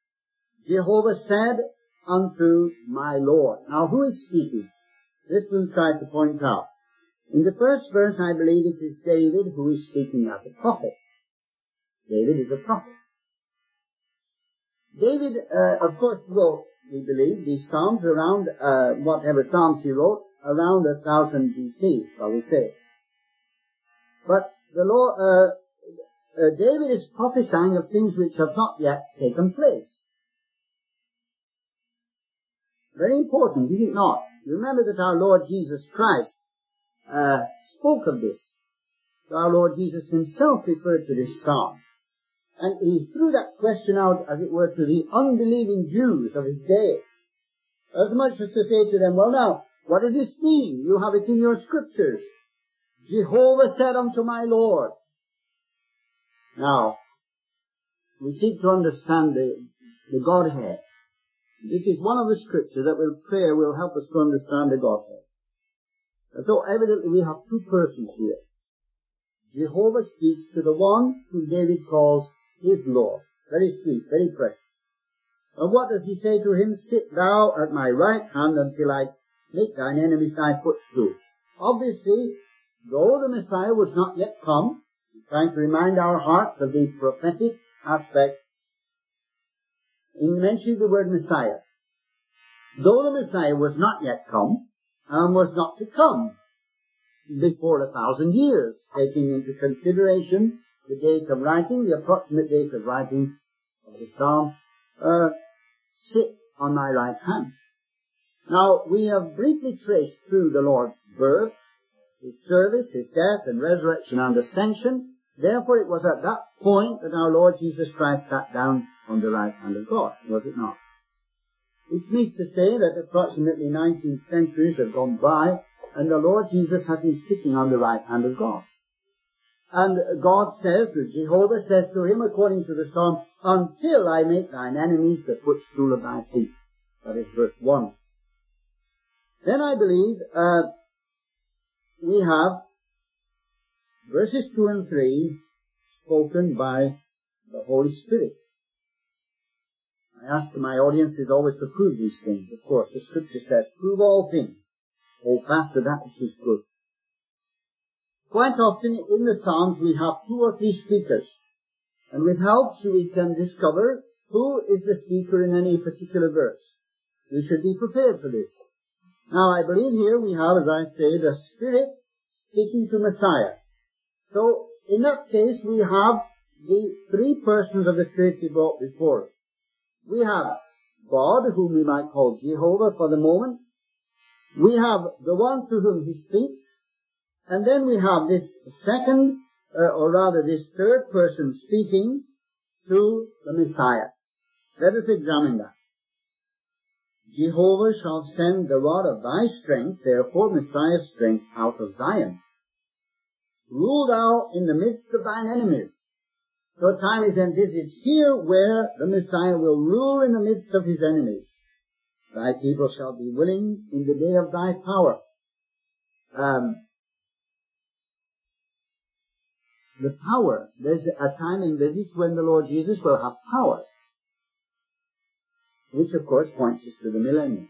Jehovah said unto my Lord. Now, who is speaking? This we'll try to point out. In the first verse, I believe it is David who is speaking as a prophet. David is a prophet. David, of course, wrote, we believe, these psalms around, whatever psalms he wrote, around 1000 BC, shall we say. But the Lord, David is prophesying of things which have not yet taken place. Very important, is it not? You remember that our Lord Jesus Christ spoke of this. Our Lord Jesus himself referred to this psalm. And he threw that question out, as it were, to the unbelieving Jews of his day. As much as to say to them, well now, what does this mean? You have it in your scriptures. Jehovah said unto my Lord. Now, we seek to understand the Godhead. This is one of the scriptures that prayer will help us to understand the Godhead. And so evidently we have two persons here. Jehovah speaks to the one whom David calls his Lord. Very sweet, very precious. And what does he say to him? Sit thou at my right hand until I make thine enemies thy footstool. Obviously, though the Messiah was not yet come, trying to remind our hearts of the prophetic aspect in mentioning the word Messiah. Though the Messiah was not yet come, and was not to come before 1,000 years, taking into consideration the date of writing, the approximate date of writing of the psalm, sit on my right hand. Now, we have briefly traced through the Lord's birth, his service, his death and resurrection and ascension. Therefore, it was at that point that our Lord Jesus Christ sat down on the right hand of God, was it not? Which means to say that approximately 19 centuries have gone by, and the Lord Jesus has been sitting on the right hand of God. And God says, that Jehovah says to him, according to the psalm, until I make thine enemies the footstool of thy feet. That is verse 1. Then I believe we have verses 2 and 3 spoken by the Holy Spirit. I ask my audiences always to prove these things. Of course, the Scripture says, prove all things. Hold fast to that which is good. Quite often in the Psalms we have 2 or 3 speakers. And with help we can discover who is the speaker in any particular verse. We should be prepared for this. Now I believe here we have, as I say, the Spirit speaking to Messiah. So in that case we have the 3 persons of the Trinity brought before us. We have God, whom we might call Jehovah for the moment. We have the one to whom he speaks. And then we have this second, or rather this third person speaking to the Messiah. Let us examine that. Jehovah shall send the rod of thy strength, therefore Messiah's strength, out of Zion. Rule thou in the midst of thine enemies. So a time is envisaged here where the Messiah will rule in the midst of his enemies. Thy people shall be willing in the day of thy power. The power, there's a time envisaged when the Lord Jesus will have power, which of course points us to the millennium.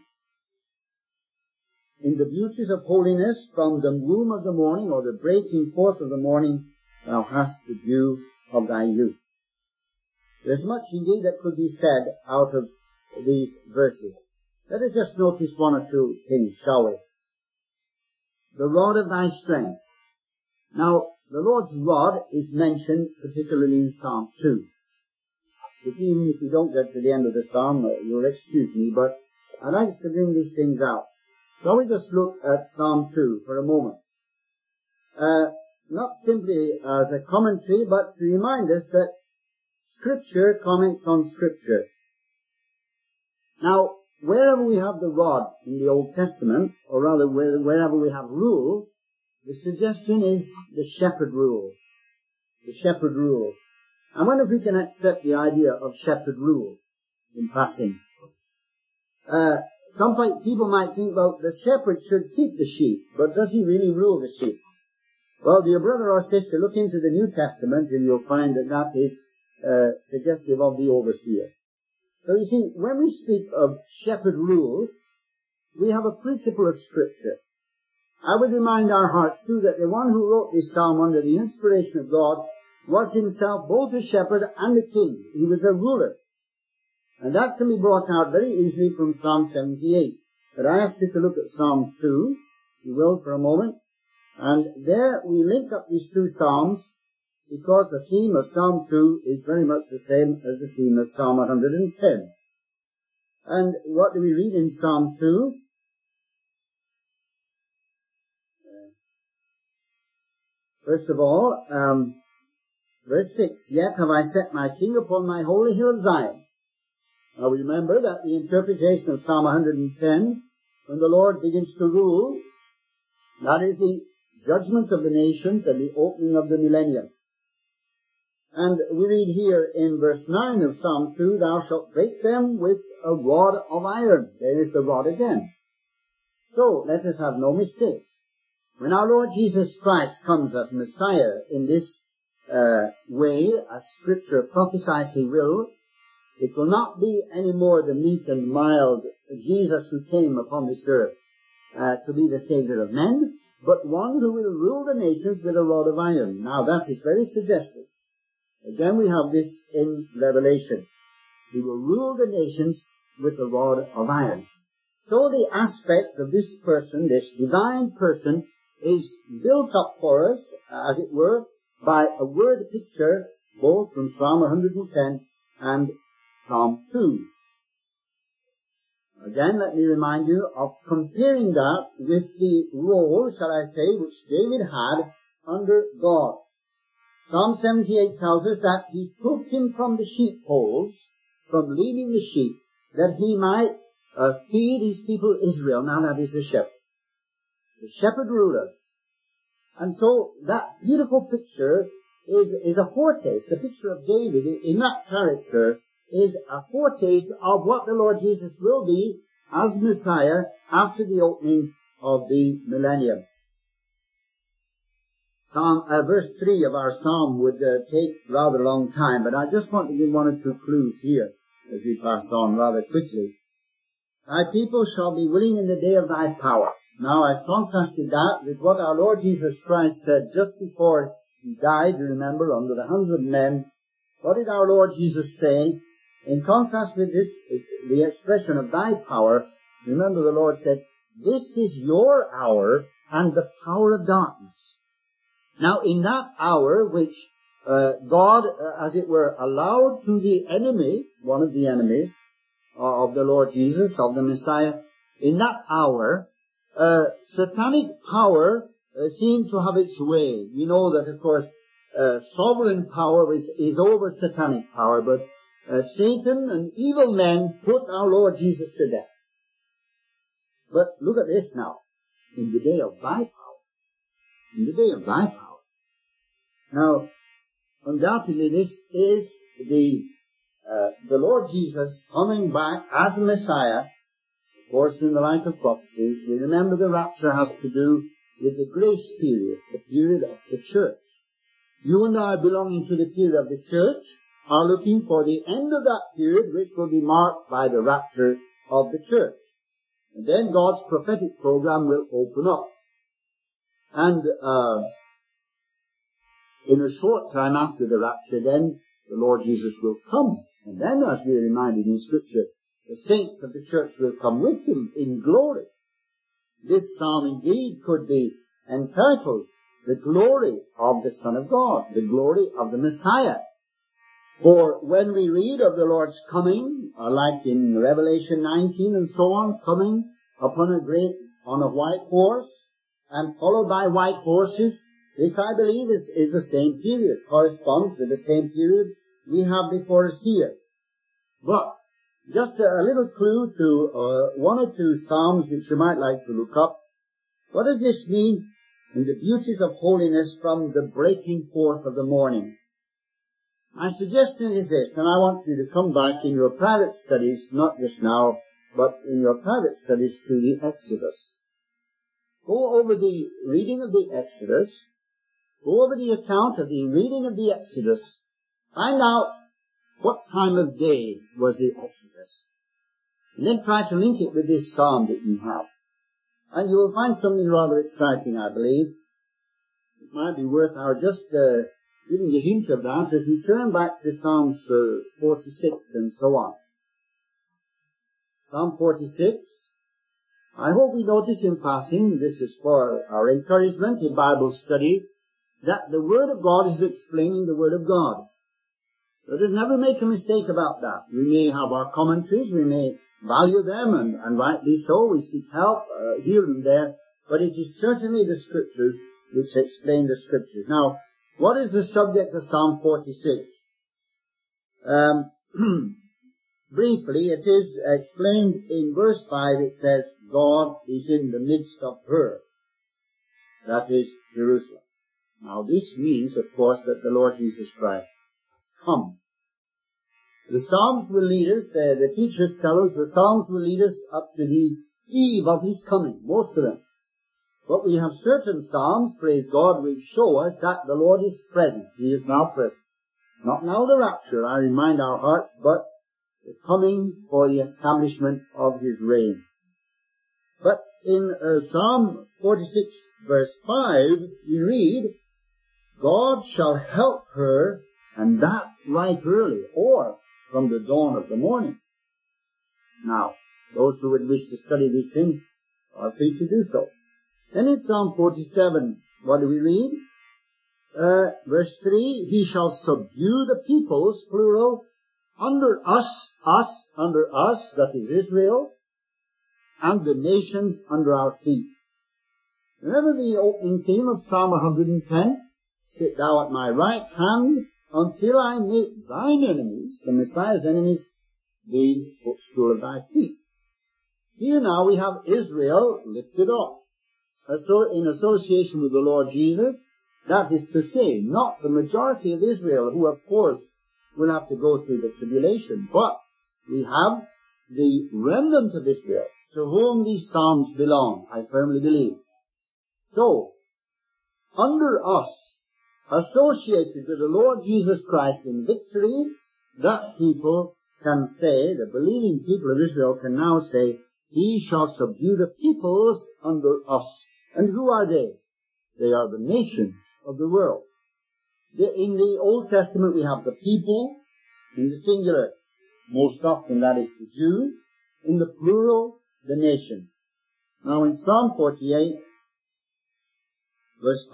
In the beauties of holiness, from the womb of the morning, or the breaking forth of the morning, thou hast the dew of thy youth. There's much indeed that could be said out of these verses. Let us just notice 1 or 2 things, shall we? The rod of thy strength. Now, the Lord's rod is mentioned particularly in Psalm 2. But even if you don't get to the end of the psalm, you'll excuse me, but I'd like to bring these things out. So we just look at Psalm 2 for a moment. Not simply as a commentary, but to remind us that Scripture comments on Scripture. Now, wherever we have the rod in the Old Testament, or rather wherever we have rule, the suggestion is the shepherd rule. The shepherd rule. I wonder if we can accept the idea of shepherd rule in passing. Some people might think, well, the shepherd should keep the sheep, but does he really rule the sheep? Well, dear brother or sister, look into the New Testament and you'll find that that is suggestive of the overseer. So you see, when we speak of shepherd rule, we have a principle of Scripture. I would remind our hearts too that the one who wrote this psalm under the inspiration of God was himself both a shepherd and a king. He was a ruler. And that can be brought out very easily from Psalm 78. But I ask you to look at Psalm 2, if you will, for a moment. And there we link up these 2 psalms because the theme of Psalm 2 is very much the same as the theme of Psalm 110. And what do we read in Psalm 2? First of all, verse 6, Yet have I set my king upon my holy hill of Zion. Now remember that the interpretation of Psalm 110, when the Lord begins to rule, that is the judgment of the nations and the opening of the millennium. And we read here in verse 9 of Psalm 2, thou shalt break them with a rod of iron. There is the rod again. So, let us have no mistake. When our Lord Jesus Christ comes as Messiah in this way, as Scripture prophesies He will, it will not be any more the meek and mild Jesus who came upon this earth to be the Savior of men, but one who will rule the nations with a rod of iron. Now that is very suggestive. Again we have this in Revelation. He will rule the nations with a rod of iron. So the aspect of this person, this divine person, is built up for us, as it were, by a word picture, both from Psalm 110 and Psalm 2. Again, let me remind you of comparing that with the role, shall I say, which David had under God. Psalm 78 tells us that He took him from the sheepfolds, from leading the sheep, that he might feed His people Israel. Now that is the shepherd ruler. And so that beautiful picture is a foretaste. The picture of David in that character is a foretaste of what the Lord Jesus will be as Messiah after the opening of the millennium. Verse 3 of our psalm would take rather a long time, but I just want to give one or two clues here as we pass on rather quickly. Thy people shall be willing in the day of thy power. Now I've contrasted that with what our Lord Jesus Christ said just before He died, you remember, under the hands of men. What did our Lord Jesus say? In contrast with this, the expression of thy power, remember the Lord said, this is your hour and the power of darkness. Now in that hour which God, as it were, allowed to the enemy, one of the enemies of the Lord Jesus, of the Messiah, in that hour, satanic power seemed to have its way. We know that, of course, sovereign power is over satanic power, but Satan and evil men put our Lord Jesus to death. But look at this now. In the day of thy power. In the day of thy power. Now, undoubtedly this is the Lord Jesus coming back as the Messiah, of course in the light of prophecy. We remember the rapture has to do with the grace period, the period of the church. You and I, belonging to the period of the church, are looking for the end of that period, which will be marked by the rapture of the church. And then God's prophetic program will open up. And in a short time after the rapture, then the Lord Jesus will come. And then, as we are reminded in Scripture, the saints of the church will come with Him in glory. This psalm indeed could be entitled, The Glory of the Son of God, the glory of the Messiah. For when we read of the Lord's coming, like in Revelation 19 and so on, coming upon on a white horse, and followed by white horses, this I believe is the same period, corresponds with the same period we have before us here. But, just a little clue to one or two psalms which you might like to look up. What does this mean in the beauties of holiness from the breaking forth of the morning? My suggestion is this, and I want you to come back in your private studies, not just now, but in your private studies to the Exodus. Go over the reading of the Exodus, go over the account of the reading of the Exodus, find out what time of day was the Exodus, and then try to link it with this psalm that you have. And you will find something rather exciting, I believe. It might be worth our just giving a hint of that as we turn back to Psalms 46 and so on. Psalm 46. I hope we notice in passing, this is for our encouragement in Bible study, that the Word of God is explaining the Word of God. Let us never make a mistake about that. We may have our commentaries, we may value them, and rightly so, we seek help here and there, but it is certainly the Scriptures which explain the Scriptures. Now, what is the subject of Psalm 46? Briefly, it is explained in verse 5, it says, God is in the midst of her. that is Jerusalem. Now this means, of course, that the Lord Jesus Christ has come. The Psalms will lead us, the teachers tell us, the Psalms will lead us up to the eve of His coming, most of them. But we have certain Psalms, praise God, which show us that the Lord is present. He is now present. Not now the rapture, I remind our hearts, but the coming for the establishment of His reign. But in Psalm 46 verse 5, we read, God shall help her, and that right early, or from the dawn of the morning. Now, those who would wish to study these things are free to do so. Then in Psalm 47, what do we read? Verse 3, He shall subdue the peoples, plural, under us, that is Israel, and the nations under our feet. Remember the opening theme of Psalm 110? Sit thou at my right hand until I make thine enemies, the Messiah's enemies, the footstool of thy feet. Here now we have Israel lifted up. So in association with the Lord Jesus, that is to say, not the majority of Israel, who of course will have to go through the tribulation, but we have the remnant of Israel, to whom these Psalms belong, I firmly believe. So, under us, associated with the Lord Jesus Christ in victory, that people can say, the believing people of Israel can now say, He shall subdue the peoples under us. And who are they? They are the nations of the world. In the Old Testament we have the people, in the singular, most often that is the Jews, in the plural, the nations. Now in Psalm 48, verse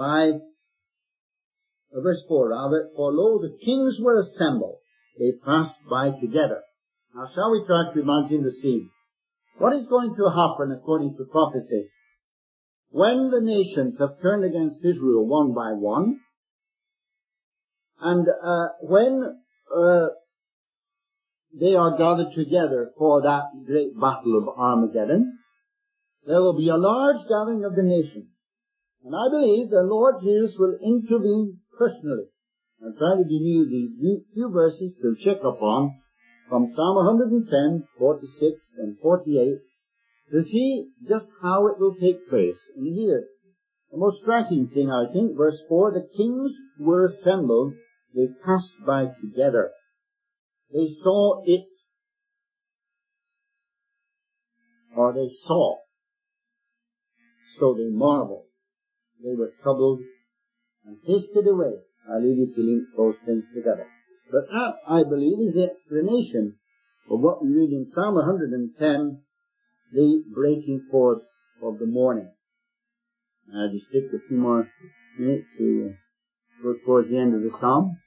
4 rather, for lo, the kings were assembled, they passed by together. Now shall we try to imagine the scene? What is going to happen according to prophecy? When the nations have turned against Israel one by one, and when they are gathered together for that great battle of Armageddon, there will be a large gathering of the nations. And I believe the Lord Jesus will intervene personally. I'll try to give you these few verses to check upon from Psalm 110, 46 and 48 to see just how it will take place. And here, the most striking thing, I think, verse 4, the kings were assembled, they passed by together. They saw it, or they saw, so they marveled. They were troubled and hasted away. I leave you to link those things together. But that, I believe, is the explanation of what we read in Psalm 110, the breaking forth of the morning. I'll just take a few more minutes to go towards the end of the psalm.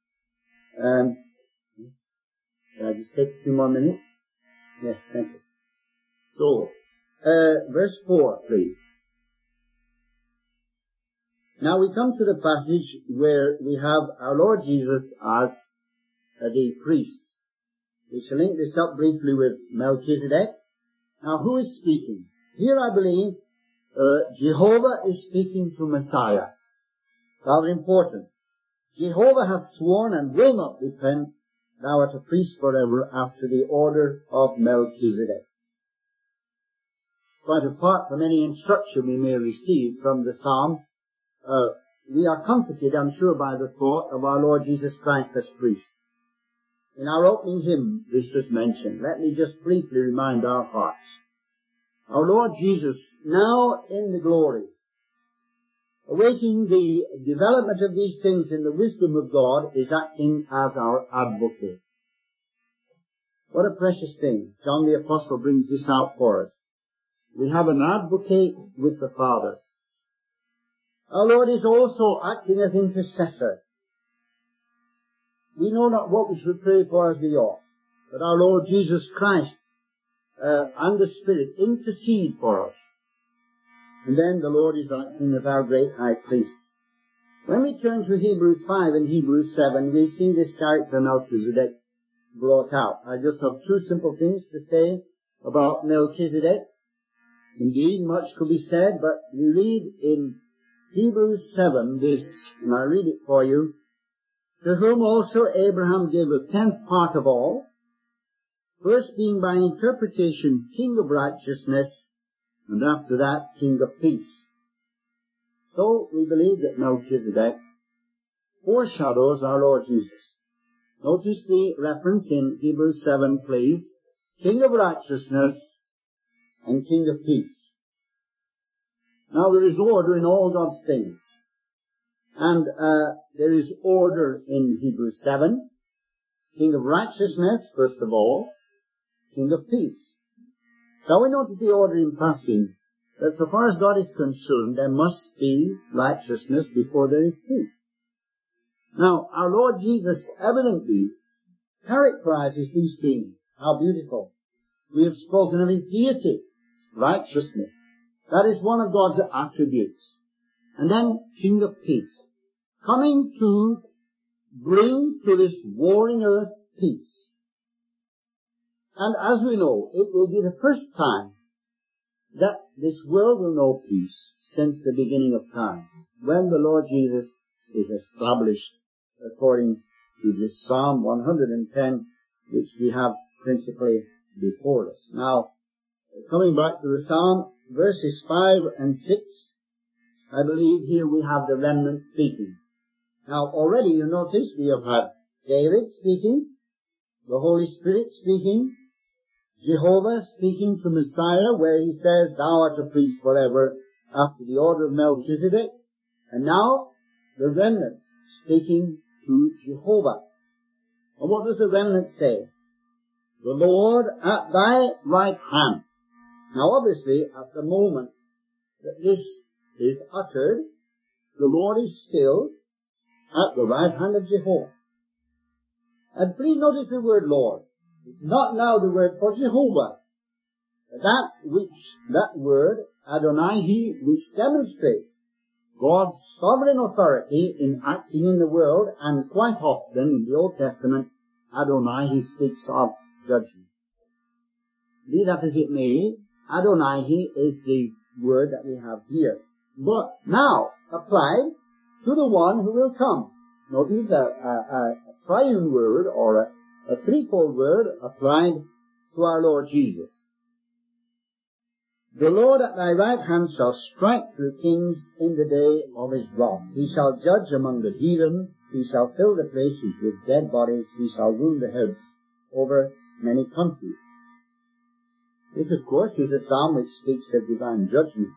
I'll just take a few more minutes. Yes, thank you. So, verse 4, please. Now we come to the passage where we have our Lord Jesus as the priest. We shall link this up briefly with Melchizedek. Now who is speaking? Here I believe Jehovah is speaking to Messiah. Rather important. Jehovah has sworn and will not repent, thou art a priest forever after the order of Melchizedek. Quite apart from any instruction we may receive from the psalm, we are comforted, I'm sure, by the thought of our Lord Jesus Christ as priest. In our opening hymn, this was mentioned. Let me just briefly remind our hearts. Our Lord Jesus, now in the glory, awaiting the development of these things in the wisdom of God, is acting as our advocate. What a precious thing. John the Apostle brings this out for us. We have an advocate with the Father. Our Lord is also acting as intercessor. We know not what we should pray for as we ought, but our Lord Jesus Christ and the Spirit intercede for us. And then the Lord is acting as our great high priest. When we turn to Hebrews 5 and Hebrews 7, we see this character Melchizedek brought out. I just have two simple things to say about Melchizedek. Indeed, much could be said, but we read in Hebrews 7 this, and I'll read it for you. To whom also Abraham gave a 10th part of all, first being by interpretation king of righteousness, and after that king of peace. So we believe that Melchizedek foreshadows our Lord Jesus. Notice the reference in Hebrews 7, please. King of righteousness and king of peace. Now there is order in all God's things. And there is order in Hebrews 7. King of righteousness, first of all. King of peace. Shall we notice the order in passing? That so far as God is concerned, there must be righteousness before there is peace. Now, our Lord Jesus evidently characterizes these things. How beautiful. We have spoken of His deity, righteousness. That is one of God's attributes. And then, King of Peace. Coming to bring to this warring earth peace. And as we know, it will be the first time that this world will know peace since the beginning of time, when the Lord Jesus is established according to this Psalm 110, which we have principally before us. Now, coming back to the Psalm, verses 5 and 6, I believe here we have the remnant speaking. Now, already you notice we have had David speaking, the Holy Spirit speaking, Jehovah speaking to Messiah, where he says, Thou art a priest forever, after the order of Melchizedek. And now, the remnant speaking to Jehovah. And what does the remnant say? The Lord at thy right hand. Now obviously, at the moment that this is uttered, the Lord is still at the right hand of Jehovah. And please notice the word Lord. It's not now the word for Jehovah. That word, Adonai, which demonstrates God's sovereign authority in acting in the world, and quite often in the Old Testament, Adonai speaks of judgment. Be that as it may, Adonai is the word that we have here. But now, applied to the one who will come. Notice a triune word, or a threefold word applied to our Lord Jesus. The Lord at thy right hand shall strike through kings in the day of his wrath. He shall judge among the heathen. He shall fill the places with dead bodies. He shall wound the heads over many countries. This, of course, is a psalm which speaks of divine judgment.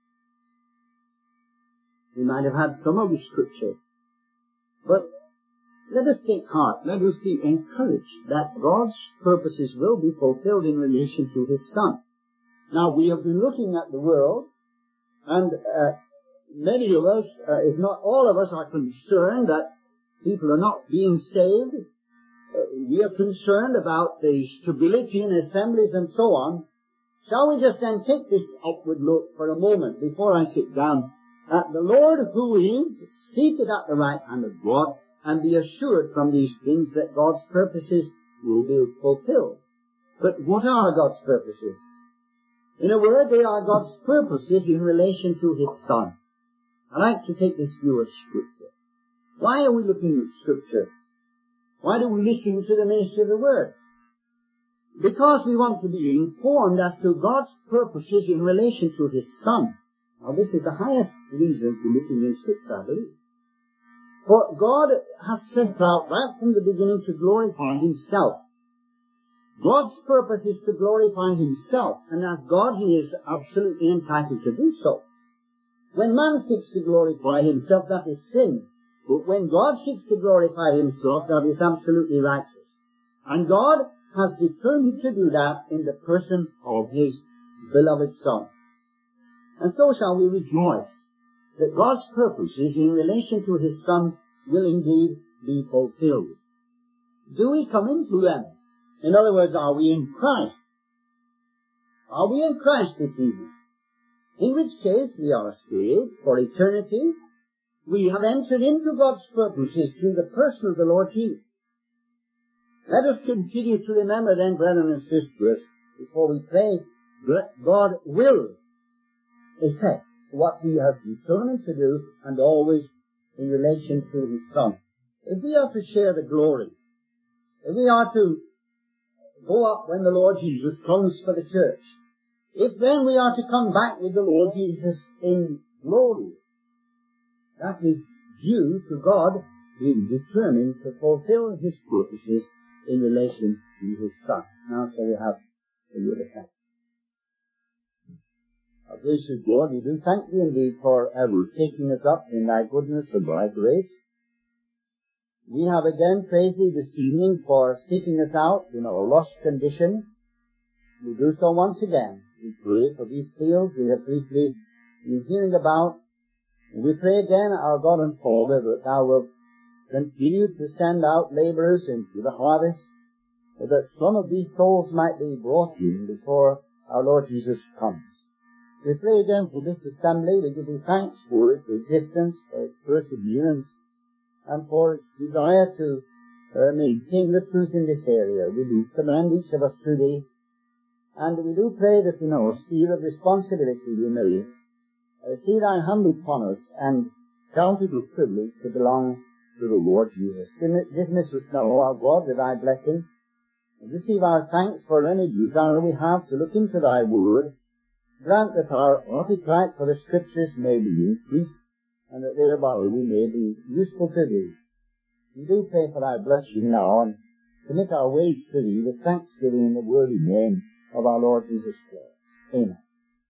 We might have had some other scripture, but let us take heart, let us be encouraged that God's purposes will be fulfilled in relation to His Son. Now, we have been looking at the world, and many of us, if not all of us, are concerned that people are not being saved. We are concerned about the stability in assemblies and so on. Shall we just then take this upward look for a moment before I sit down at the Lord who is seated at the right hand of God, and be assured from these things that God's purposes will be fulfilled. But what are God's purposes? In a word, they are God's purposes in relation to His Son. I like to take this view of Scripture. Why are we looking at Scripture? Why do we listen to the ministry of the Word? Because we want to be informed as to God's purposes in relation to His Son. Now, this is the highest reason for looking in Scripture, I believe. For God has set out right from the beginning to glorify Himself. God's purpose is to glorify Himself, and as God He is absolutely entitled to do so. When man seeks to glorify himself, that is sin. But when God seeks to glorify Himself, that is absolutely righteous. And God has determined to do that in the person of His beloved Son. And so shall we rejoice that God's purposes in relation to His Son will indeed be fulfilled. Do we come into them? In other words, are we in Christ? Are we in Christ this evening? In which case we are saved for eternity. We have entered into God's purposes through the person of the Lord Jesus. Let us continue to remember then, brethren and sisters, before we pray, that God will effect what he has determined to do, and always in relation to his Son. If we are to share the glory, if we are to go up when the Lord Jesus comes for the church, if then we are to come back with the Lord Jesus in glory, that is due to God being determined to fulfill his purposes in relation to his Son. Now shall we have a word of thanks. Our gracious God, we do thank thee indeed for ever taking us up in thy goodness and thy grace. We have again praised thee this evening for seeking us out in our lost condition. We do so once again. We pray for these fields we have briefly been hearing about. And we pray again, our God and Father, that thou wilt continue to send out laborers into the harvest, that some of these souls might be brought in before our Lord Jesus comes. We pray again for this assembly. We give thee thanks for its existence, for its perseverance, and for its desire to maintain the truth in this area. We do commend each of us to thee, and we do pray that in our sphere of responsibility we may see thy hand upon us and count it a privilege to belong to the Lord Jesus. Dismiss us now, our God, with thy blessing, and receive our thanks for any desire we have to look into thy word. Grant that our appetite for the Scriptures may be increased, and that thereby we may be useful to thee. We do pray for thy blessing now, and commit our ways to thee with thanksgiving in the worthy name of our Lord Jesus Christ. Amen.